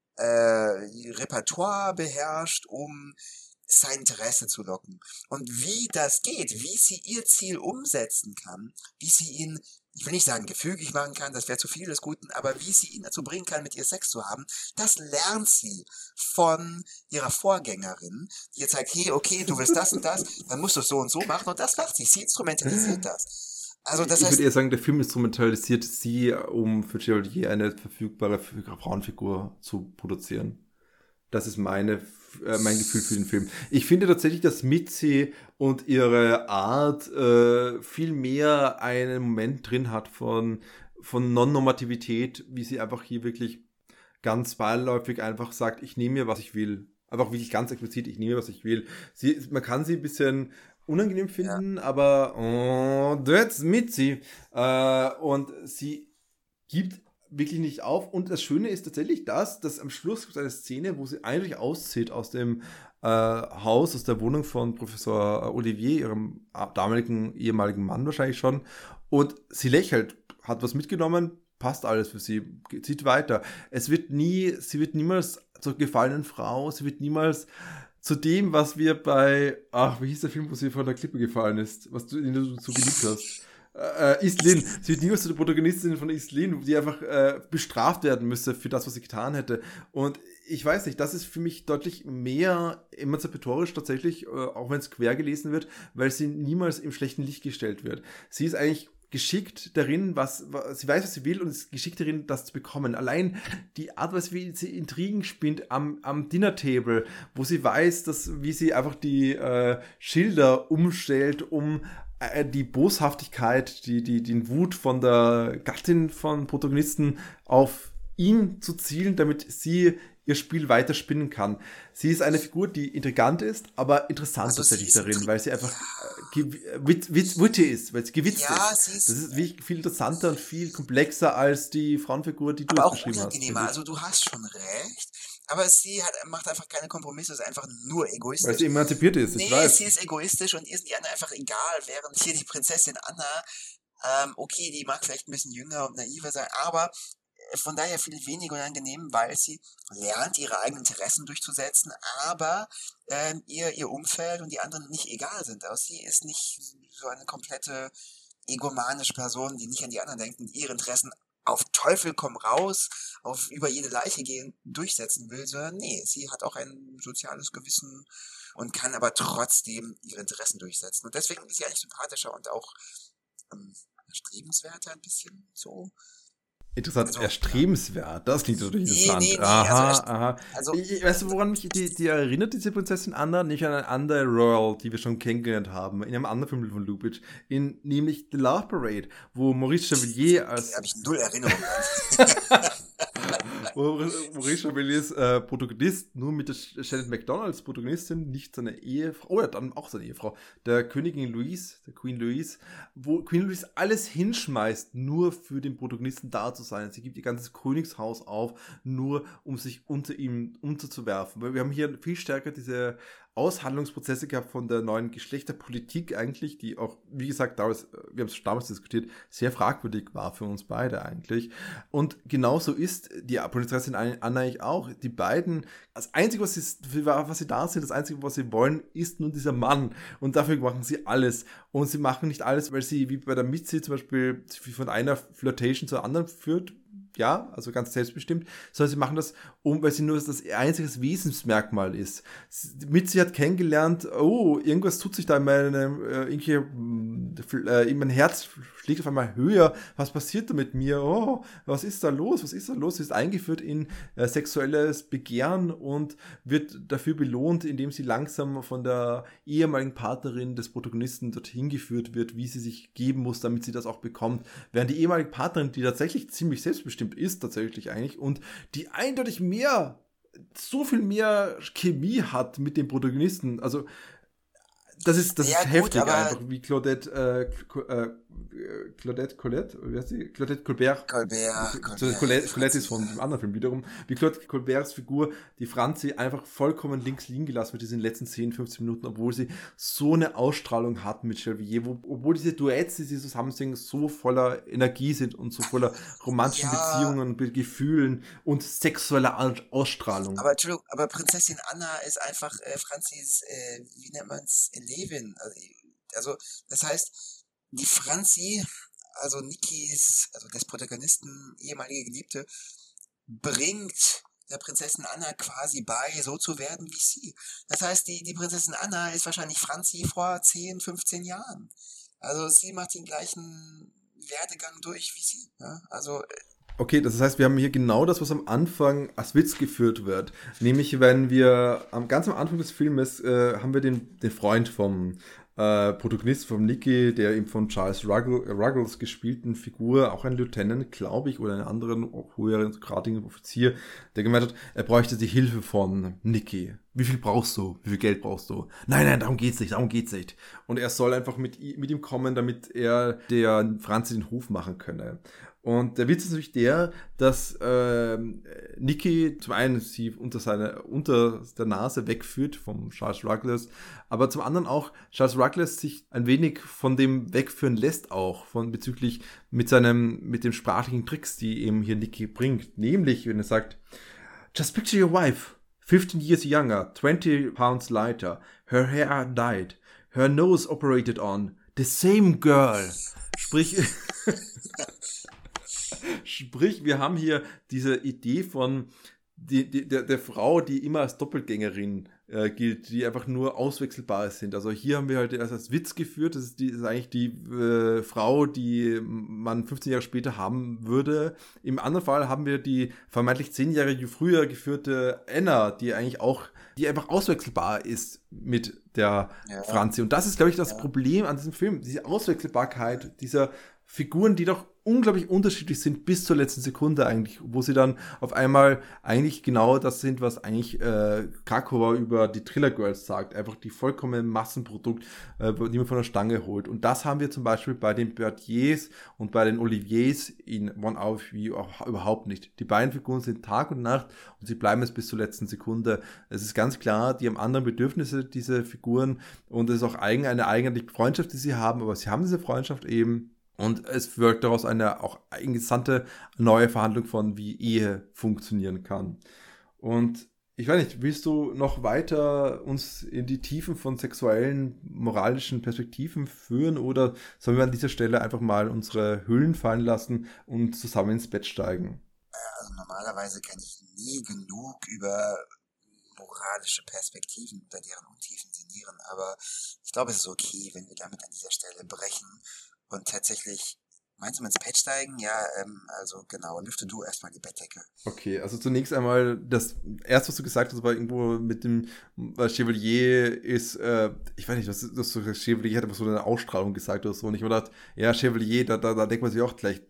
Repertoire beherrscht, um sein Interesse zu locken. Und wie das geht, wie sie ihr Ziel umsetzen kann, wie sie ihn, ich will nicht sagen gefügig machen kann, das wäre zu viel des Guten, aber wie sie ihn dazu bringen kann, mit ihr Sex zu haben, das lernt sie von ihrer Vorgängerin, die ihr sagt, hey, okay, du willst das und das, dann musst du es so und so machen und das macht sie. Sie instrumentalisiert das. Also das ich heißt, würde eher sagen, der Film instrumentalisiert sie, um für Chevalier eine verfügbare Frauenfigur zu produzieren. Das ist mein Gefühl für den Film. Ich finde tatsächlich, dass Mitzi und ihre Art viel mehr einen Moment drin hat von Non-Normativität, wie sie einfach hier wirklich ganz beiläufig einfach sagt, ich nehme mir, was ich will. Einfach wirklich ganz explizit, ich nehme, was ich will. Man kann sie ein bisschen unangenehm finden, aber that's Mitzi. Und sie gibt wirklich nicht auf. Und das Schöne ist tatsächlich dass am Schluss gibt es eine Szene, wo sie eindeutig auszieht aus dem Haus, aus der Wohnung von Professor Olivier, ihrem ehemaligen Mann wahrscheinlich schon. Und sie lächelt, hat was mitgenommen, passt alles für sie, zieht weiter. Sie wird niemals zur gefallenen Frau, sie wird niemals zu dem, was wir wie hieß der Film, wo sie von der Klippe gefallen ist, den du so geliebt hast? Iselin. Sie wird niemals zu der Protagonistin von Iselin, die einfach bestraft werden müsste für das, was sie getan hätte. Und ich weiß nicht, das ist für mich deutlich mehr emanzipatorisch tatsächlich, auch wenn es quer gelesen wird, weil sie niemals im schlechten Licht gestellt wird. Sie ist eigentlich geschickt darin, sie weiß, was sie will und ist geschickt darin, das zu bekommen. Allein die Art, wie sie Intrigen spinnt am Dinner-Table, wo sie weiß, wie sie einfach die Schilder umstellt, um die Boshaftigkeit, den Wut von der Gattin von Protagonisten auf ihn zu zielen, damit sie ihr Spiel weiterspinnen kann. Sie ist eine Figur, die intrigant ist, aber interessant tatsächlich darin, weil sie einfach witty ist, weil sie gewitzt ist. Das ist wirklich viel interessanter und viel komplexer als die Frauenfigur, die du beschrieben hast. Unangenehmer. Also du hast schon recht. Aber sie macht einfach keine Kompromisse, ist einfach nur egoistisch. Weil sie emanzipiert ist, ich weiß. Sie ist egoistisch und ihr sind die anderen einfach egal, während hier die Prinzessin Anna, okay, die mag vielleicht ein bisschen jünger und naiver sein, aber von daher viel weniger unangenehm, weil sie lernt, ihre eigenen Interessen durchzusetzen, aber ihr Umfeld und die anderen nicht egal sind. Also sie ist nicht so eine komplette egomanische Person, die nicht an die anderen denkt und ihre Interessen auf Teufel komm raus, über jede Leiche gehen, durchsetzen will, sondern nee, sie hat auch ein soziales Gewissen und kann aber trotzdem ihre Interessen durchsetzen. Und deswegen ist sie eigentlich sympathischer und auch erstrebenswerter ein bisschen so. Interessant, also, erstrebenswert, das klingt natürlich interessant. Nee, aha. Weißt du, woran mich die erinnert, diese Prinzessin Anna? Nicht an eine andere Royal, die wir schon kennengelernt haben, in einem anderen Film von Lubitsch, nämlich The Love Parade, wo Maurice Chevalier als... Da habe ich null Erinnerung an. wo Maurice Chevaliers Protagonist nur mit der Janet McDonald als Protagonistin, nicht seine Ehefrau, oder dann auch seine Ehefrau, der Queen Louise, wo Queen Louise alles hinschmeißt, nur für den Protagonisten da zu sein. Sie gibt ihr ganzes Königshaus auf, nur um sich unter ihm umzuwerfen. Weil wir haben hier viel stärker diese Aushandlungsprozesse gehabt von der neuen Geschlechterpolitik eigentlich, die auch, wie gesagt, wir haben es damals diskutiert, sehr fragwürdig war für uns beide eigentlich. Und genauso ist die Prinzessin Anna eigentlich auch. Die beiden, das Einzige, was sie da sind, das Einzige, was sie wollen, ist nur dieser Mann. Und dafür machen sie alles. Und sie machen nicht alles, weil sie, wie bei der Mitzi zum Beispiel, von einer Flirtation zur anderen führt, ja, also ganz selbstbestimmt, sondern sie machen das, weil sie nur das einzige Wesensmerkmal ist. Mitzi hat kennengelernt, oh, irgendwas tut sich da in meinem, in mein Herz schlägt auf einmal höher, was passiert da mit mir, oh, was ist da los, Sie ist eingeführt in sexuelles Begehren und wird dafür belohnt, indem sie langsam von der ehemaligen Partnerin des Protagonisten dorthin geführt wird, wie sie sich geben muss, damit sie das auch bekommt, während die ehemalige Partnerin, die tatsächlich ziemlich selbstbestimmt ist, tatsächlich eigentlich, und die eindeutig so viel mehr Chemie hat mit dem Protagonisten, also das ist Ja, gut, heftig aber einfach, wie Claudette Colette, wie heißt sie? Claudette Colbert. Colette ist von dem anderen Film wiederum. Wie Claudette Colberts Figur, die Franzi, einfach vollkommen links liegen gelassen wird in den letzten 10, 15 Minuten, obwohl sie so eine Ausstrahlung hat mit Chevalier, obwohl diese Duets, die sie zusammen singen, so voller Energie sind und so voller romantischen ja, Beziehungen, Gefühlen und sexueller Ausstrahlung. aber Entschuldigung, aber Prinzessin Anna ist einfach Franzis, wie nennt man's, Levin. Also, das heißt, die Franzi, also Nikis, also des Protagonisten, ehemalige Geliebte, bringt der Prinzessin Anna quasi bei, so zu werden wie sie. Das heißt, die Prinzessin Anna ist wahrscheinlich Franzi vor 10, 15 Jahren. Also sie macht den gleichen Werdegang durch wie sie. Ja? Also Okay, das heißt, wir haben hier genau das, was am Anfang als Witz geführt wird. Nämlich, wenn wir ganz am Anfang des Filmes haben wir den Freund vom Protagonist von Nicky, der eben von Charles Ruggles gespielten Figur, auch ein Lieutenant, glaube ich, oder einen anderen höhergradigen Offizier, der gemeint hat, er bräuchte die Hilfe von Nicky. Wie viel brauchst du? Wie viel Geld brauchst du? Nein, darum geht's nicht. Und er soll einfach mit ihm kommen, damit er der Franzi den Hof machen könne. Und der Witz ist natürlich der, dass Nicky zum einen sie unter der Nase wegführt vom Charles Ruggles, aber zum anderen auch Charles Ruggles sich ein wenig von dem wegführen lässt auch, bezüglich mit den sprachlichen Tricks, die eben hier Nicky bringt. Nämlich, wenn er sagt, just picture your wife, 15 years younger, 20 pounds lighter, her hair dyed, her nose operated on, the same girl. Sprich, wir haben hier diese Idee von der Frau, die immer als Doppelgängerin gilt, die einfach nur auswechselbar sind. Also hier haben wir halt erst als Witz geführt, das ist eigentlich die Frau, die man 15 Jahre später haben würde. Im anderen Fall haben wir die vermeintlich 10 Jahre früher geführte Anna, die einfach auswechselbar ist mit der Franzi. Und das ist, glaube ich, das Problem an diesem Film, diese Auswechselbarkeit dieser Figuren, die doch unglaublich unterschiedlich sind bis zur letzten Sekunde eigentlich, wo sie dann auf einmal eigentlich genau das sind, was eigentlich Krakauer über die Thriller Girls sagt, einfach die vollkommene Massenprodukt, die man von der Stange holt. Und das haben wir zum Beispiel bei den Berthiers und bei den Oliviers in One Hour of View auch überhaupt nicht. Die beiden Figuren sind Tag und Nacht und sie bleiben es bis zur letzten Sekunde. Es ist ganz klar, die haben andere Bedürfnisse, diese Figuren, und es ist auch eine eigentliche Freundschaft, die sie haben, aber sie haben diese Freundschaft eben. Und es wirkt daraus eine auch interessante neue Verhandlung von, wie Ehe funktionieren kann. Und ich weiß nicht, willst du noch weiter uns in die Tiefen von sexuellen, moralischen Perspektiven führen, oder sollen wir an dieser Stelle einfach mal unsere Hüllen fallen lassen und zusammen ins Bett steigen? Also normalerweise kann ich nie genug über moralische Perspektiven oder deren Untiefen sinnieren, aber ich glaube, es ist okay, wenn wir damit an dieser Stelle brechen und tatsächlich, meinst du ins Bett steigen? Ja, also genau, lüfte du erstmal die Bettdecke. Okay, also zunächst einmal, das erste, was du gesagt hast, war irgendwo mit dem Chevalier ist, ich weiß nicht, das Chevalier hat aber so eine Ausstrahlung gesagt oder so, und ich mir gedacht, ja, Chevalier, da denkt man sich auch gleich,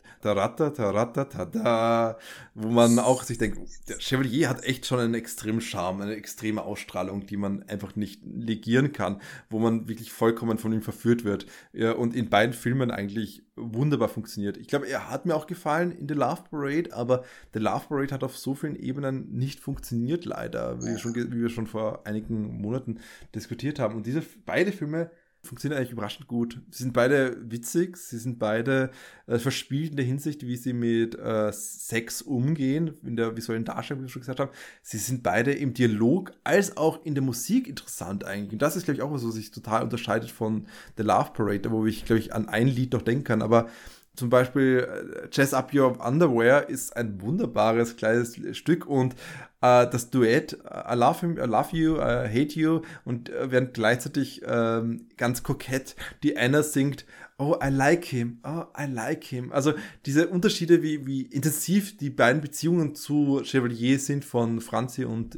da, wo man auch sich denkt, der Chevalier hat echt schon einen extremen Charme, eine extreme Ausstrahlung, die man einfach nicht negieren kann, wo man wirklich vollkommen von ihm verführt wird, ja, und in beiden Filmen eigentlich wunderbar funktioniert. Ich glaube, er hat mir auch gefallen in The Love Parade, aber The Love Parade hat auf so vielen Ebenen nicht funktioniert, leider, wie wir schon vor einigen Monaten diskutiert haben. Und diese beide Filme funktionieren eigentlich überraschend gut. Sie sind beide witzig, sie sind beide verspielt in der Hinsicht, wie sie mit Sex umgehen, in der visuellen Darstellung, wie wir schon gesagt haben. Sie sind beide im Dialog als auch in der Musik interessant eigentlich. Und das ist, glaube ich, auch was, was sich total unterscheidet von The Love Parade, wo ich, glaube ich, an ein Lied noch denken kann. Aber zum Beispiel Jazz Up Your Underwear ist ein wunderbares kleines Stück und das Duett I Love Him, I Love You, I Hate You und während gleichzeitig ganz kokett die Anna singt Oh, I like him, oh, I like him. Also diese Unterschiede, wie intensiv die beiden Beziehungen zu Chevalier sind von Franzi und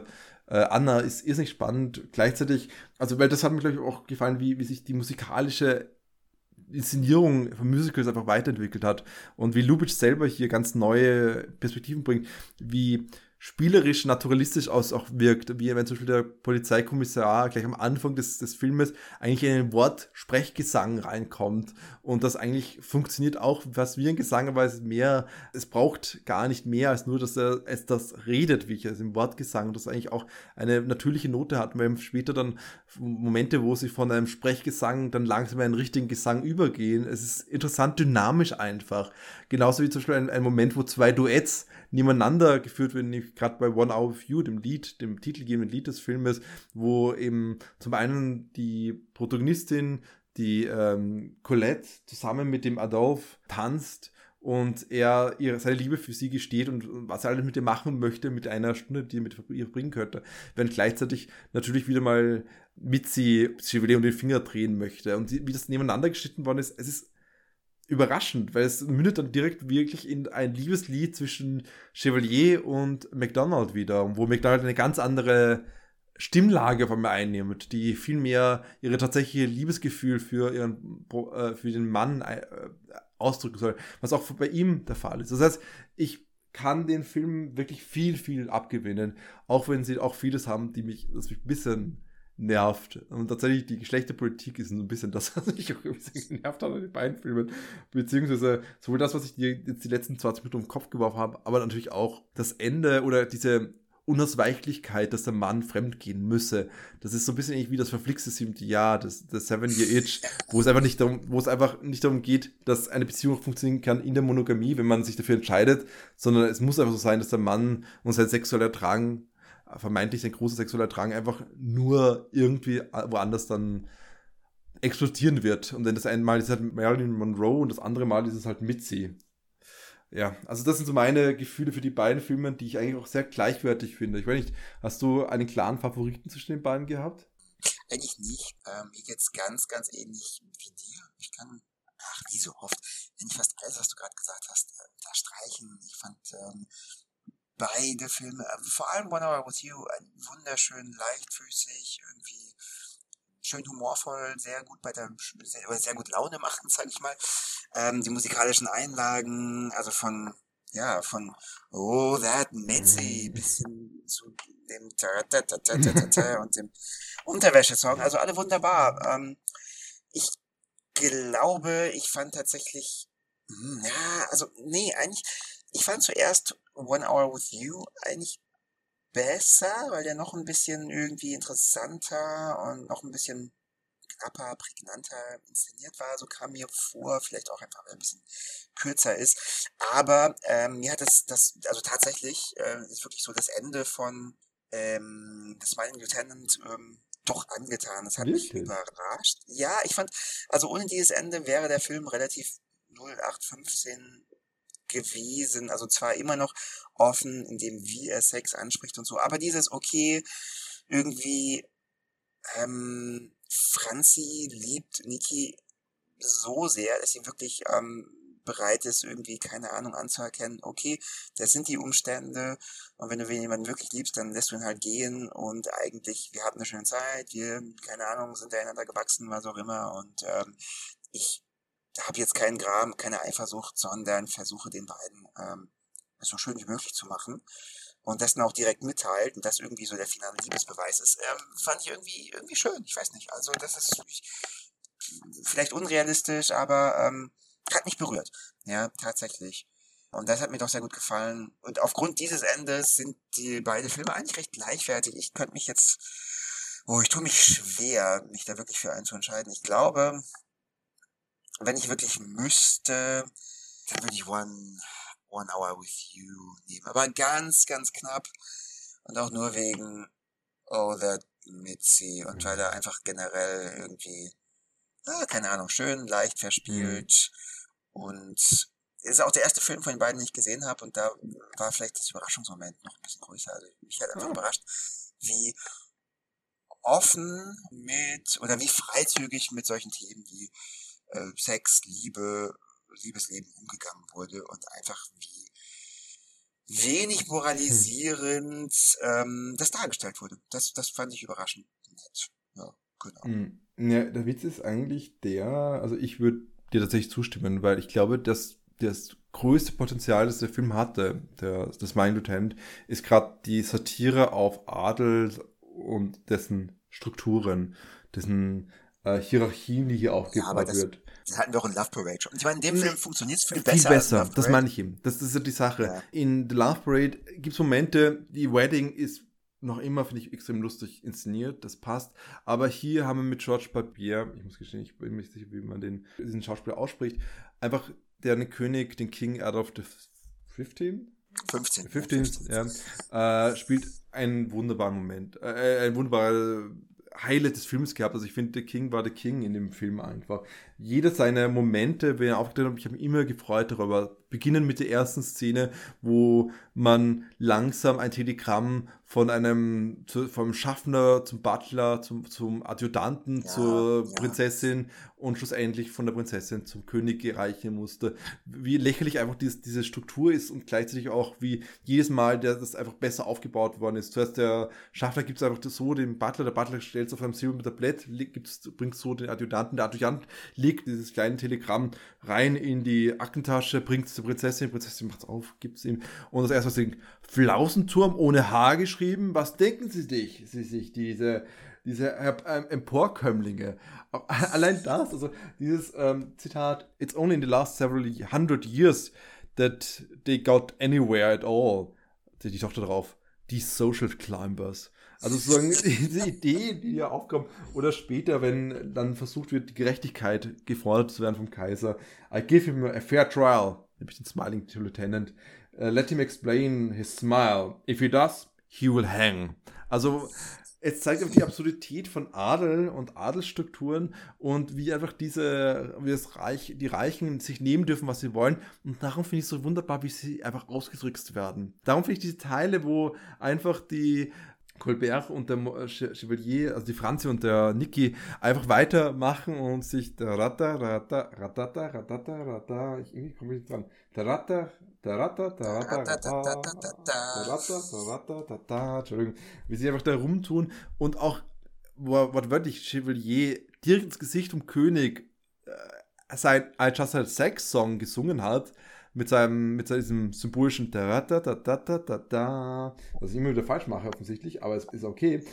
Anna, ist irrsinnig spannend. Gleichzeitig, also weil das hat mir, glaube ich, auch gefallen, wie sich die musikalische Inszenierung von Musicals einfach weiterentwickelt hat und wie Lubitsch selber hier ganz neue Perspektiven bringt, wie spielerisch, naturalistisch auch wirkt, wie wenn zum Beispiel der Polizeikommissar gleich am Anfang des Filmes eigentlich in ein Wort-Sprechgesang reinkommt und das eigentlich funktioniert auch fast wie ein Gesang, aber es braucht gar nicht mehr als nur, dass es das redet, wie ich es im Wortgesang und das eigentlich auch eine natürliche Note hat, weil später dann Momente, wo sie von einem Sprechgesang dann langsam in einen richtigen Gesang übergehen. Es ist interessant dynamisch einfach. Genauso wie zum Beispiel ein Moment, wo zwei Duets nebeneinander geführt werden, gerade bei One Hour of You, dem titelgebenden Lied des Filmes, wo eben zum einen die Protagonistin, die Colette, zusammen mit dem Adolphe tanzt und er seine Liebe für sie gesteht und was er alles mit ihr machen möchte, mit einer Stunde, die er mit ihr verbringen könnte, während gleichzeitig natürlich wieder mal mit sie Chevalier um den Finger drehen möchte. Und wie das nebeneinander geschnitten worden ist, es ist überraschend, weil es mündet dann direkt wirklich in ein Liebeslied zwischen Chevalier und MacDonald wieder, wo MacDonald eine ganz andere Stimmlage von mir einnimmt, die viel mehr ihre tatsächliche Liebesgefühl für den Mann ausdrücken soll, was auch bei ihm der Fall ist. Das heißt, ich kann den Film wirklich viel, viel abgewinnen, auch wenn sie auch vieles haben, das mich ein bisschen nervt. Und tatsächlich die Geschlechterpolitik ist so ein bisschen das, was mich auch ein bisschen genervt hat an den beiden Filmen. Beziehungsweise sowohl das, was ich dir jetzt die letzten 20 Minuten um den Kopf geworfen habe, aber natürlich auch das Ende oder diese Unausweichlichkeit, dass der Mann fremdgehen müsse. Das ist so ein bisschen ähnlich wie das verflixte 7. Jahr, das Seven-Year-Itch, wo es einfach nicht darum geht, dass eine Beziehung funktionieren kann in der Monogamie, wenn man sich dafür entscheidet, sondern es muss einfach so sein, dass der Mann und sein sexueller Drang, vermeintlich sein großer sexueller Drang, einfach nur irgendwie woanders dann explodieren wird. Und dann das eine Mal ist halt Marilyn Monroe und das andere Mal ist es halt Mitzi. Ja, also das sind so meine Gefühle für die beiden Filme, die ich eigentlich auch sehr gleichwertig finde. Ich weiß nicht, hast du einen klaren Favoriten zwischen den beiden gehabt? Eigentlich nicht. Mir geht's ganz, ganz ähnlich wie dir. Ich kann, wie so oft, eigentlich fast alles, was du gerade gesagt hast, unterstreichen. Ich fand beide Filme, vor allem One Hour With You, wunderschön, leichtfüßig, irgendwie schön humorvoll, sehr gut sehr gut Laune machen, sag ich mal. Die musikalischen Einlagen, also von Oh, that Mitzi bis hin zu dem und dem Unterwäschesong, also alle wunderbar. Ich glaube, ich fand tatsächlich, eigentlich, ich fand zuerst One Hour With You eigentlich besser, weil der noch ein bisschen irgendwie interessanter und noch ein bisschen knapper, prägnanter inszeniert war, so kam mir vor, vielleicht auch einfach, weil er ein bisschen kürzer ist. Aber mir hat also tatsächlich, ist wirklich so das Ende von The Smiling Lieutenant doch angetan. Das hat mich Wirklich? überrascht. Ja, ich fand, also ohne dieses Ende wäre der Film relativ 0815 gewesen, also zwar immer noch offen, in dem wie er Sex anspricht und so, aber dieses okay, irgendwie Franzi liebt Niki so sehr, dass sie wirklich bereit ist, irgendwie, keine Ahnung, anzuerkennen, okay, das sind die Umstände und wenn du jemanden wirklich liebst, dann lässt du ihn halt gehen und eigentlich, wir hatten eine schöne Zeit, wir, keine Ahnung, sind einander gewachsen, was auch immer und ich habe jetzt keinen Gram, keine Eifersucht, sondern versuche den beiden es so schön wie möglich zu machen und das dann auch direkt mitteilt und das irgendwie so der finale Liebesbeweis ist, fand ich irgendwie schön, ich weiß nicht, also das ist vielleicht unrealistisch, aber hat mich berührt. Ja, tatsächlich. Und das hat mir doch sehr gut gefallen. Und aufgrund dieses Endes sind die beiden Filme eigentlich recht gleichwertig. Ich könnte mich jetzt, ich tue mich schwer, mich da wirklich für einen zu entscheiden. Ich glaube, wenn ich wirklich müsste, dann würde ich One Hour with You nehmen. Aber ganz, ganz knapp. Und auch nur wegen Oh That Mitzi. Und weil er einfach generell irgendwie, keine Ahnung, schön, leicht verspielt. Und ist auch der erste Film von den beiden, den ich gesehen habe. Und da war vielleicht das Überraschungsmoment noch ein bisschen größer. Also mich hat einfach überrascht, wie offen oder wie freizügig mit solchen Themen wie Sex, Liebe, Liebesleben umgegangen wurde und einfach wie wenig moralisierend das dargestellt wurde. Das fand ich überraschend nett. Ja, genau. Ja, der Witz ist eigentlich also ich würde dir tatsächlich zustimmen, weil ich glaube, dass das größte Potenzial, das der Film hatte, das Mein Lieutenant, ist gerade die Satire auf Adel und dessen Strukturen, dessen Hierarchien, die hier aufgebaut wird. Das hatten wir auch in Love Parade schon. Ich meine, in dem Film funktioniert es viel besser. Als Love Parade. Das meine ich eben. Das ist ja die Sache. Ja. In The Love Parade gibt es Momente, die Wedding ist noch immer, finde ich, extrem lustig inszeniert, das passt. Aber hier haben wir mit George Papier, ich muss gestehen, ich bin mir nicht sicher, wie man diesen Schauspieler ausspricht, einfach den König, den King out of the 15, ja, spielt einen wunderbaren Moment. Ein wunderbarer Highlight des Films gehabt. Also ich finde, der King war der King in dem Film einfach. Jeder seiner Momente, wenn er aufgetreten hat, ich habe mich immer gefreut darüber. Beginnen mit der ersten Szene, wo man langsam ein Telegramm vom Schaffner zum Butler, zum Adjutanten, zur Prinzessin und schlussendlich von der Prinzessin zum König erreichen musste. Wie lächerlich einfach diese Struktur ist und gleichzeitig auch, wie jedes Mal das einfach besser aufgebaut worden ist. Zuerst der Schaffner gibt es einfach so den Butler, der Butler stellt es auf einem silbernen Tablett, bringt so den Adjutanten, der Adjutant legt dieses kleine Telegramm rein in die Aktentasche, bringt es zur Prinzessin, die Prinzessin macht es auf, gibt es ihm. Und das erste, was sie Flausenturm ohne H geschrieben, was denken Sie sich, diese Emporkömmlinge. Allein das, also dieses Zitat, it's only in the last several hundred years that they got anywhere at all. Die Tochter drauf, die Social Climbers. Also sozusagen diese Ideen, die hier aufkommen, oder später, wenn dann versucht wird, die Gerechtigkeit gefordert zu werden vom Kaiser. I give him a fair trial, nämlich den Smiling Lieutenant. Let him explain his smile. If he does, he will hang. Also es zeigt einfach die Absurdität von Adel und Adelsstrukturen und wie einfach die Reichen sich nehmen dürfen, was sie wollen. Und darum finde ich es so wunderbar, wie sie einfach ausgedrückt werden. Darum finde ich diese Teile, wo einfach die Colbert und der Chevalier, also die Franzi und der Niki, einfach weitermachen und sich irgendwie komme ich nicht dran. Entschuldigung, wie sie einfach da rumtun und auch wortwörtlich Chevalier direkt ins Gesicht vom König sein I Just Had Sex Song gesungen hat, mit diesem symbolischen was ich immer wieder falsch mache offensichtlich, aber es ist okay.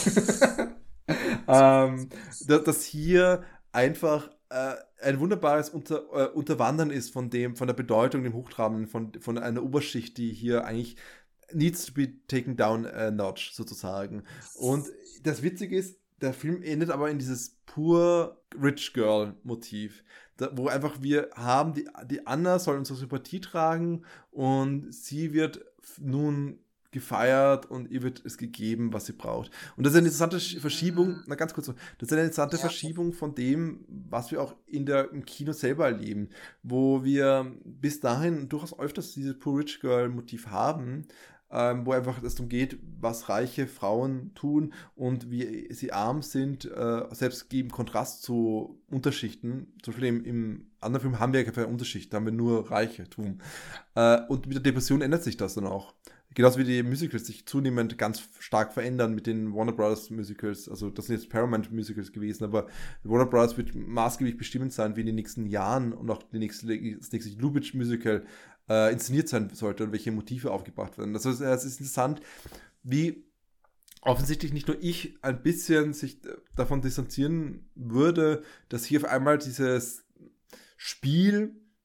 Dass hier einfach ein wunderbares Unterwandern ist von der Bedeutung, dem Hochtrabenden, von einer Oberschicht, die hier eigentlich needs to be taken down a notch, sozusagen. Und das Witzige ist, der Film endet aber in dieses pur Rich Girl Motiv, wo einfach wir haben, die Anna soll unsere Sympathie tragen und sie wird nun gefeiert und ihr wird es gegeben, was sie braucht. Und das ist eine interessante Verschiebung, Verschiebung von dem, was wir auch im Kino selber erleben, wo wir bis dahin durchaus öfters dieses Poor Rich Girl Motiv haben, wo einfach es darum geht, was reiche Frauen tun und wie sie arm sind, selbst im Kontrast zu Unterschichten. Zum Beispiel im anderen Film haben wir ja keine Unterschicht, da haben wir nur Reichtum. Und mit der Depression ändert sich das dann auch. Genauso wie die Musicals sich zunehmend ganz stark verändern mit den Warner Brothers Musicals. Also das sind jetzt Paramount Musicals gewesen, aber Warner Brothers wird maßgeblich bestimmend sein, wie in den nächsten Jahren und auch das nächste Lubitsch Musical inszeniert sein sollte und welche Motive aufgebracht werden. Das heißt, es ist interessant, wie offensichtlich nicht nur ich ein bisschen sich davon distanzieren würde, dass hier auf einmal dieses Spiel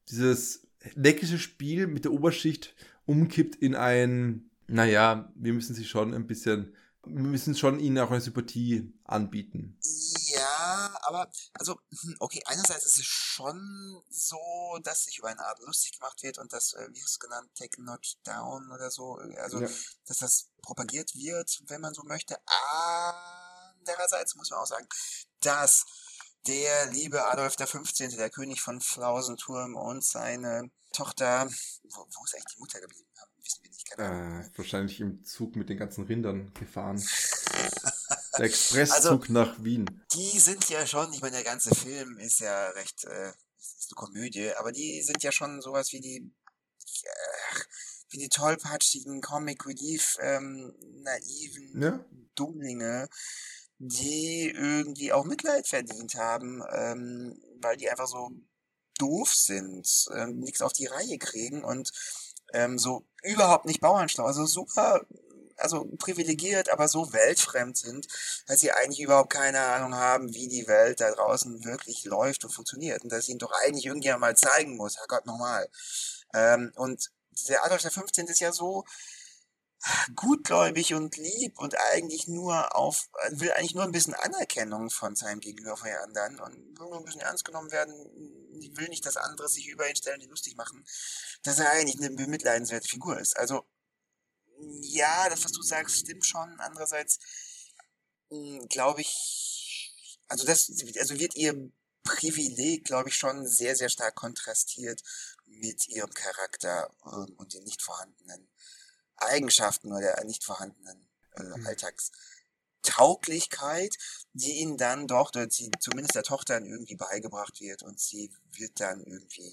dieses neckische Spiel mit der Oberschicht umkippt in ein, naja, wir müssen schon ihnen auch eine Sympathie anbieten. Ja, aber, also, okay, einerseits ist es schon so, dass sich über eine Art lustig gemacht wird und das, wie hast du es genannt, Take a Notch Down oder so, also, Ja. dass das propagiert wird, wenn man so möchte. Andererseits muss man auch sagen, dass der liebe Adolf der 15., der König von Flausenturm und seine Tochter, wo ist eigentlich die Mutter geblieben? Wissen wir nicht, keine Ahnung. Wahrscheinlich im Zug mit den ganzen Rindern gefahren. Der Expresszug nach Wien. Die sind ja schon, ich meine, der ganze Film ist ja recht, ist eine Komödie, aber die sind ja schon sowas wie die tollpatschigen Comic Relief, naiven Dummlinge, die irgendwie auch Mitleid verdient haben, weil die einfach so doof sind, nichts auf die Reihe kriegen und so überhaupt nicht bauernschlau, also super, also privilegiert, aber so weltfremd sind, dass sie eigentlich überhaupt keine Ahnung haben, wie die Welt da draußen wirklich läuft und funktioniert und dass ihnen doch eigentlich irgendjemand mal zeigen muss, Herrgott nochmal. Und der Adolf der 15. ist ja so gutgläubig und lieb und eigentlich will eigentlich nur ein bisschen Anerkennung von seinem Gegenüber von den anderen und will nur ein bisschen ernst genommen werden, will nicht, dass andere sich über ihn stellen, die lustig machen, dass er eigentlich eine bemitleidenswerte Figur ist. Also, ja, das, was du sagst, stimmt schon. Andererseits glaube ich, also wird ihr Privileg, glaube ich, schon sehr, sehr stark kontrastiert mit ihrem Charakter und den nicht vorhandenen Eigenschaften oder nicht vorhandenen Alltagstauglichkeit, die ihnen dann doch, oder sie zumindest der Tochter irgendwie beigebracht wird und sie wird dann irgendwie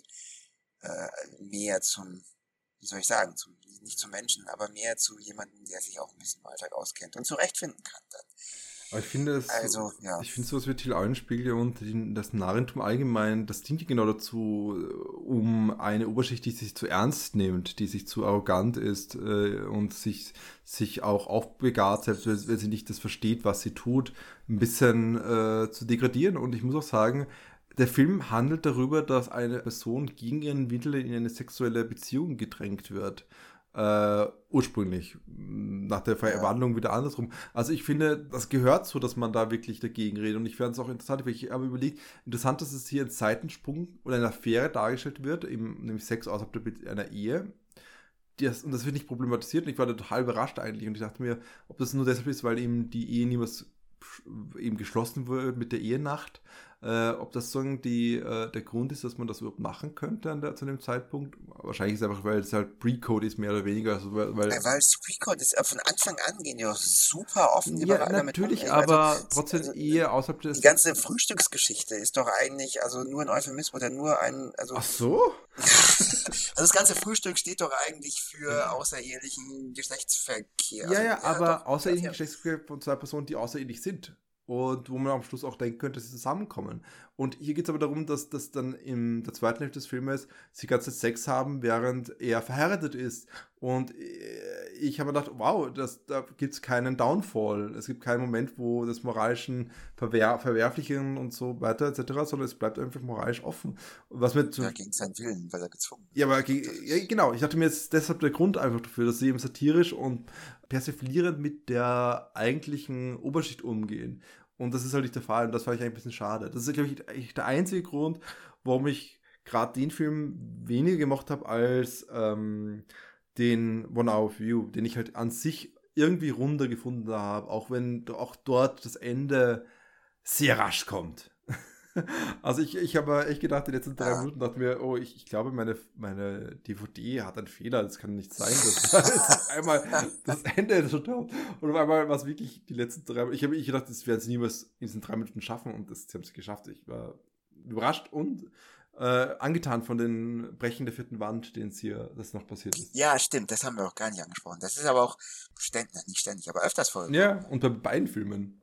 mehr wie soll ich sagen, nicht zum Menschen, aber mehr zu jemandem, der sich auch ein bisschen im Alltag auskennt und zurechtfinden kann dann. Aber ich finde, sowas wie Till Eulenspiegel und das Narrentum allgemein, das dient ja genau dazu, um eine Oberschicht, die sich zu ernst nimmt, die sich zu arrogant ist und sich auch aufbegehrt, selbst wenn sie nicht das versteht, was sie tut, ein bisschen zu degradieren. Und ich muss auch sagen, der Film handelt darüber, dass eine Person gegen ihren Willen in eine sexuelle Beziehung gedrängt wird. Ursprünglich. Nach der Verwandlung wieder andersrum. Also ich finde, das gehört so, dass man da wirklich dagegen redet. Und ich fand es auch interessant, weil ich habe überlegt, interessant, dass es hier ein Seitensprung oder eine Affäre dargestellt wird, nämlich Sex außerhalb einer Ehe. Und das wird nicht problematisiert. Und ich war da total überrascht eigentlich. Und ich dachte mir, ob das nur deshalb ist, weil eben die Ehe niemals eben geschlossen wird mit der Ehenacht. Ob das so der Grund ist, dass man das überhaupt machen könnte zu dem Zeitpunkt. Wahrscheinlich ist es einfach, weil es halt Pre-Code ist, mehr oder weniger. Also weil es Pre-Code ist, von Anfang an gehen die auch super offen liberal damit um. Natürlich, aber trotzdem Ehe außerhalb des... Die ganze Frühstücksgeschichte ist doch eigentlich nur ein Euphemismus oder nur ein... Ach so? Das ganze Frühstück steht doch eigentlich für außerehelichen Geschlechtsverkehr. Ja, aber außerehelichen Geschlechtsverkehr von zwei Personen, die außerehelich sind. Und wo man am Schluss auch denken könnte, dass sie zusammenkommen. Und hier geht es aber darum, dass dann in der zweiten Hälfte des Filmes sie ganze Sex haben, während er verheiratet ist. Und ich habe gedacht, wow, da gibt es keinen Downfall. Es gibt keinen Moment, wo das moralischen Verwerflichen und so weiter etc., sondern es bleibt einfach moralisch offen. Was mit gegen seinen Willen, weil er gezwungen ist. Ja, aber genau. Ich dachte mir, jetzt deshalb der Grund einfach dafür, dass sie eben satirisch und persiflierend mit der eigentlichen Oberschicht umgehen. Und das ist halt nicht der Fall. Und das fand ich eigentlich ein bisschen schade. Das ist, glaube ich, eigentlich der einzige Grund, warum ich gerade den Film weniger gemocht habe als den One Hour View, den ich halt an sich irgendwie runder gefunden habe, auch wenn auch dort das Ende sehr rasch kommt. Also ich habe echt gedacht, die letzten 3 Minuten dachte mir, oh, ich glaube, meine DVD hat einen Fehler, das kann nicht sein, dass einmal das Ende schon taucht. Und auf einmal war es wirklich die letzten 3 Minuten. Ich habe gedacht, das werden sie niemals in diesen 3 Minuten schaffen und das haben sie geschafft. Ich war überrascht und angetan von den Brechen der 4. Wand, das noch passiert ist. Ja, stimmt, das haben wir auch gar nicht angesprochen. Das ist aber auch nicht ständig, aber öfters vorgekommen. Ja, und bei beiden Filmen.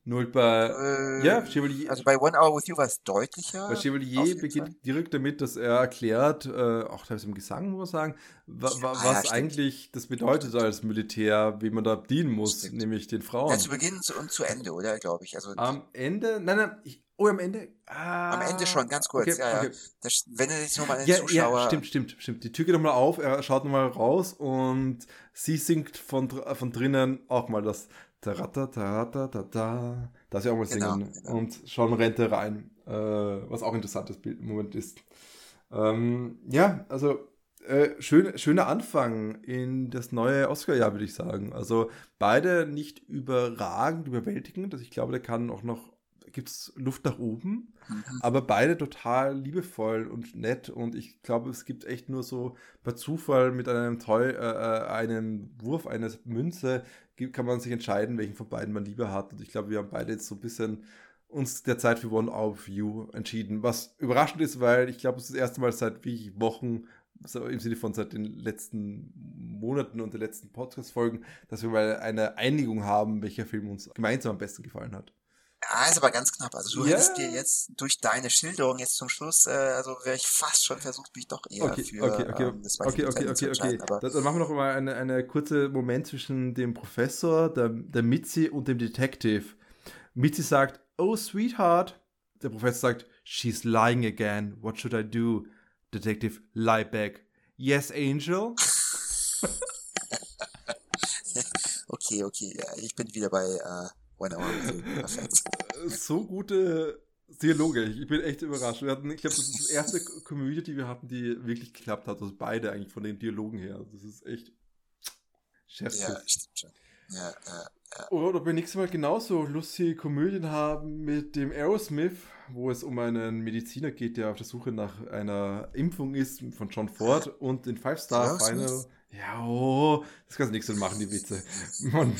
Nur ja, Chevalier, Also bei One Hour with You war es Bei deutlicher, auf Chevalier jeden Fall. beginnt direkt damit, dass er erklärt, auch teilweise im Gesang, muss man sagen, Ah ja, was stimmt, eigentlich das bedeutet stimmt, als Militär, wie man da dienen muss, stimmt. nämlich den Ja, zu Frauen. Beginn und zu Ende, oder? Glaube ich. Also Am Ende, nein, am Ende, am Ende schon, ganz kurz, okay, ja, ja. okay. Das wendet sich nochmal an den Ja, Zuschauer. stimmt. Die Tür geht nochmal auf, er schaut nochmal raus und sie singt von drinnen auch mal das Tarata, Tarata, Tata. Das ja auch mal Genau, singen. genau. Und schon rennt er rein. Was auch ein interessantes Bild im Moment ist. Ja, also schöner Anfang in das neue Oscar-Jahr, würde ich sagen. Also beide nicht überragend, überwältigend. Also ich glaube, da kann auch noch, gibt es Luft nach oben, Mhm. aber beide total liebevoll und nett. Und ich glaube, es gibt echt nur so per Zufall mit einem Wurf einer Münze kann man sich entscheiden, welchen von beiden man lieber hat. Und ich glaube, wir haben beide jetzt so ein bisschen uns derzeit für One Hour View entschieden. Was überraschend ist, weil ich glaube, es ist das erste Mal seit wie Wochen, so im Sinne von seit den letzten Monaten und den letzten Podcast-Folgen, dass wir mal eine Einigung haben, welcher Film uns gemeinsam am besten gefallen hat. Ja, ist aber ganz knapp. Also du Ja, hättest dir jetzt durch deine Schilderung jetzt zum Schluss, also wäre ich fast schon versucht, mich doch eher für das weiche Militär zu entscheiden. Aber Dann machen wir noch mal eine kurze Moment zwischen dem Professor, der Mitzi und dem Detective. Mitzi sagt, oh, sweetheart. Der Professor sagt, she's lying again. What should I do? Detective, lie back. Yes, Angel. okay, ja, ich bin wieder bei One Hour with You. Perfekt. So gute Dialoge. Ich bin echt überrascht. Ich glaube, das ist die erste Komödie, die wir hatten, die wirklich geklappt hat. Also beide eigentlich von den Dialogen her. Das ist echt Ja, Chefskiss. stimmt schon. Ja, Oder ob wir nächstes Mal genauso lustige Komödien haben mit dem Aerosmith, wo es um einen Mediziner geht, der auf der Suche nach einer Impfung ist von John Ford und den Five Star Final. Aerosmith? Ja, oh, das kannst du nächstes Mal machen, die Witze. Von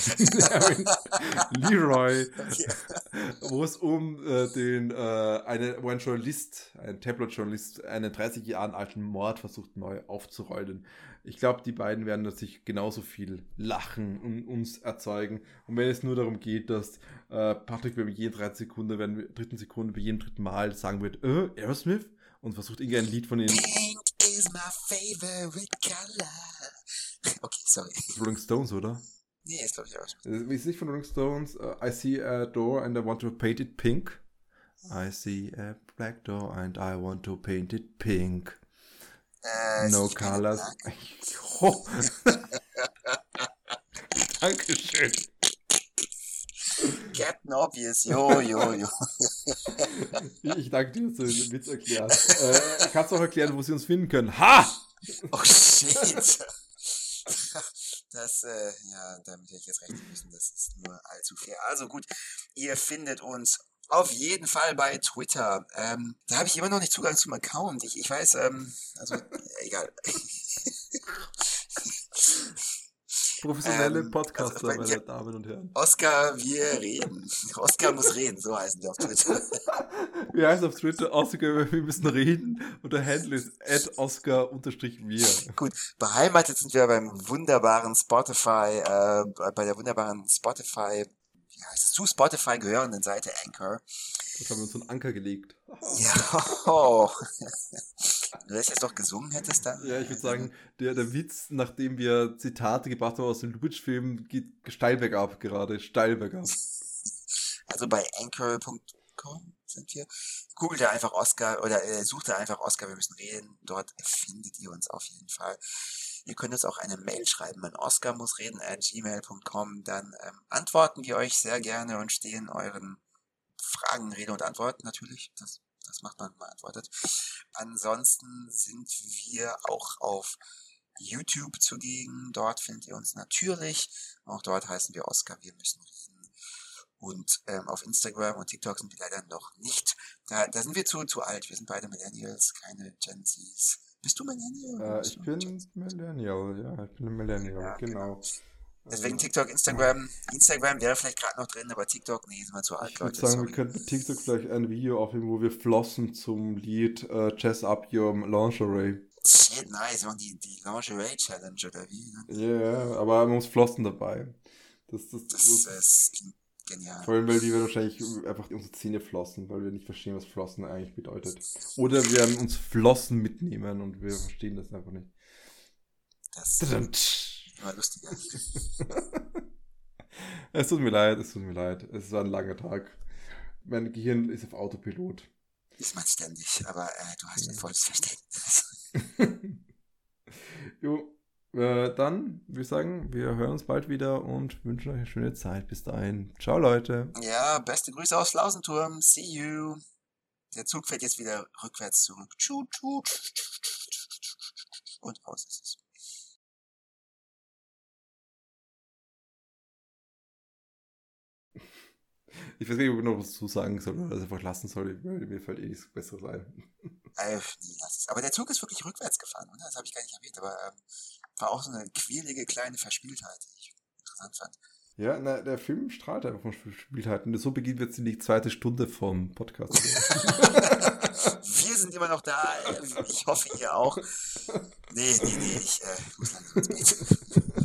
Leroy, Okay. wo es um wo ein Journalist, ein Tabloid-Journalist, einen 30 Jahre alten Mord versucht neu aufzurollen. Ich glaube, die beiden werden natürlich genauso viel lachen und uns erzeugen. Und wenn es nur darum geht, dass Patrick bei jedem dritten Sekunde, bei jedem dritten Mal sagen wird, Aerosmith? Und versucht irgendein Lied von den Pink is my favorite color. Okay, sorry. Rolling Stones, oder? Nee, ist glaube ich Aerosmith. Ist nicht von Rolling Stones? I see a door and I want to paint it pink. I see a black door and I want to paint it pink. No Ist keine colors. Black. Oh. Dankeschön. Captain Obvious, jo. Ich danke dir, dass du den Witz erklärst. Kannst du auch erklären, wo sie uns finden können? Ha! Oh shit. Das, ja, damit hätte ich jetzt rechnen müssen. Das ist nur allzu fair. Also gut, ihr findet uns auf jeden Fall bei Twitter. Da habe ich immer noch nicht Zugang zum Account. Ich weiß, also, egal. Professionelle Also Podcaster, meine Damen und Herren. Oscar, wir reden. Oscar muss reden, so heißen wir auf Twitter. Wir heißen auf Twitter Oscar, wir müssen reden und der Handle ist @Oscar_wir. Gut, beheimatet sind wir beim wunderbaren Spotify, bei der wunderbaren Spotify, wie heißt es, zu Spotify gehörenden Seite Anchor. Das haben wir uns so einen Anker gelegt. Ja, oh. Wenn du das jetzt doch gesungen hättest, dann. Ja, ich würde sagen, der Witz, nachdem wir Zitate gebracht haben aus dem Lubitsch-Film, geht steil bergab gerade, steil bergab. Also bei anchor.com sind wir. Googelt da einfach Oscar oder sucht da einfach Oscar, wir müssen reden. Dort findet ihr uns auf jeden Fall. Ihr könnt uns auch eine Mail schreiben an oscarmussreden@gmail.com. Dann antworten wir euch sehr gerne und stehen euren Fragen, Rede und Antwort natürlich. Das macht man, man antwortet. Ansonsten sind wir auch auf YouTube zugegen. Dort findet ihr uns natürlich. Auch dort heißen wir Oscar, wir müssen reden. Und auf Instagram und TikTok sind wir leider noch nicht. Da sind wir zu alt. Wir sind beide Millennials, keine Gen Zs. Bist du Millennial? Ich bin Millennial, ja, ich bin ein Millennial, Ja, genau. Deswegen TikTok, Instagram. Instagram wäre vielleicht gerade noch drin, aber TikTok, nee, sind wir zu alt, Ich würde Leute. sagen, Sorry. wir könnten mit TikTok vielleicht ein Video aufnehmen, wo wir flossen zum Lied Jazz Up Your Lingerie. Shit, nice. Und die Lingerie Challenge oder wie? Ja, aber man muss flossen dabei. Das Genial. Vor allem, weil wir wahrscheinlich einfach unsere Zähne flossen, weil wir nicht verstehen, was Flossen eigentlich bedeutet. Oder wir werden uns Flossen mitnehmen und wir verstehen das einfach nicht. Das ist immer lustiger. Es tut mir leid. Es war ein langer Tag. Mein Gehirn ist auf Autopilot. Ist man ständig, aber du hast ein volles Verständnis. Jo, dann würde ich sagen, wir hören uns bald wieder und wünschen euch eine schöne Zeit. Bis dahin. Ciao, Leute. Ja, beste Grüße aus Flausenturm. See you. Der Zug fährt jetzt wieder rückwärts zurück. Und aus ist es. Ich weiß nicht, ob ich noch was zu sagen soll oder das einfach lassen soll, weil mir fällt eh nichts Besseres ein. Nee, lass es. Aber der Zug ist wirklich rückwärts gefahren, oder? Das habe ich gar nicht erwähnt, aber war auch so eine quirlige kleine Verspieltheit, die ich interessant fand. Ja, na, der Film strahlt einfach von Spielhalten. So beginnt jetzt die zweite Stunde vom Podcast. Wir sind immer noch da. Ich hoffe, ihr auch. Nee, ich muss langsam ins Bett.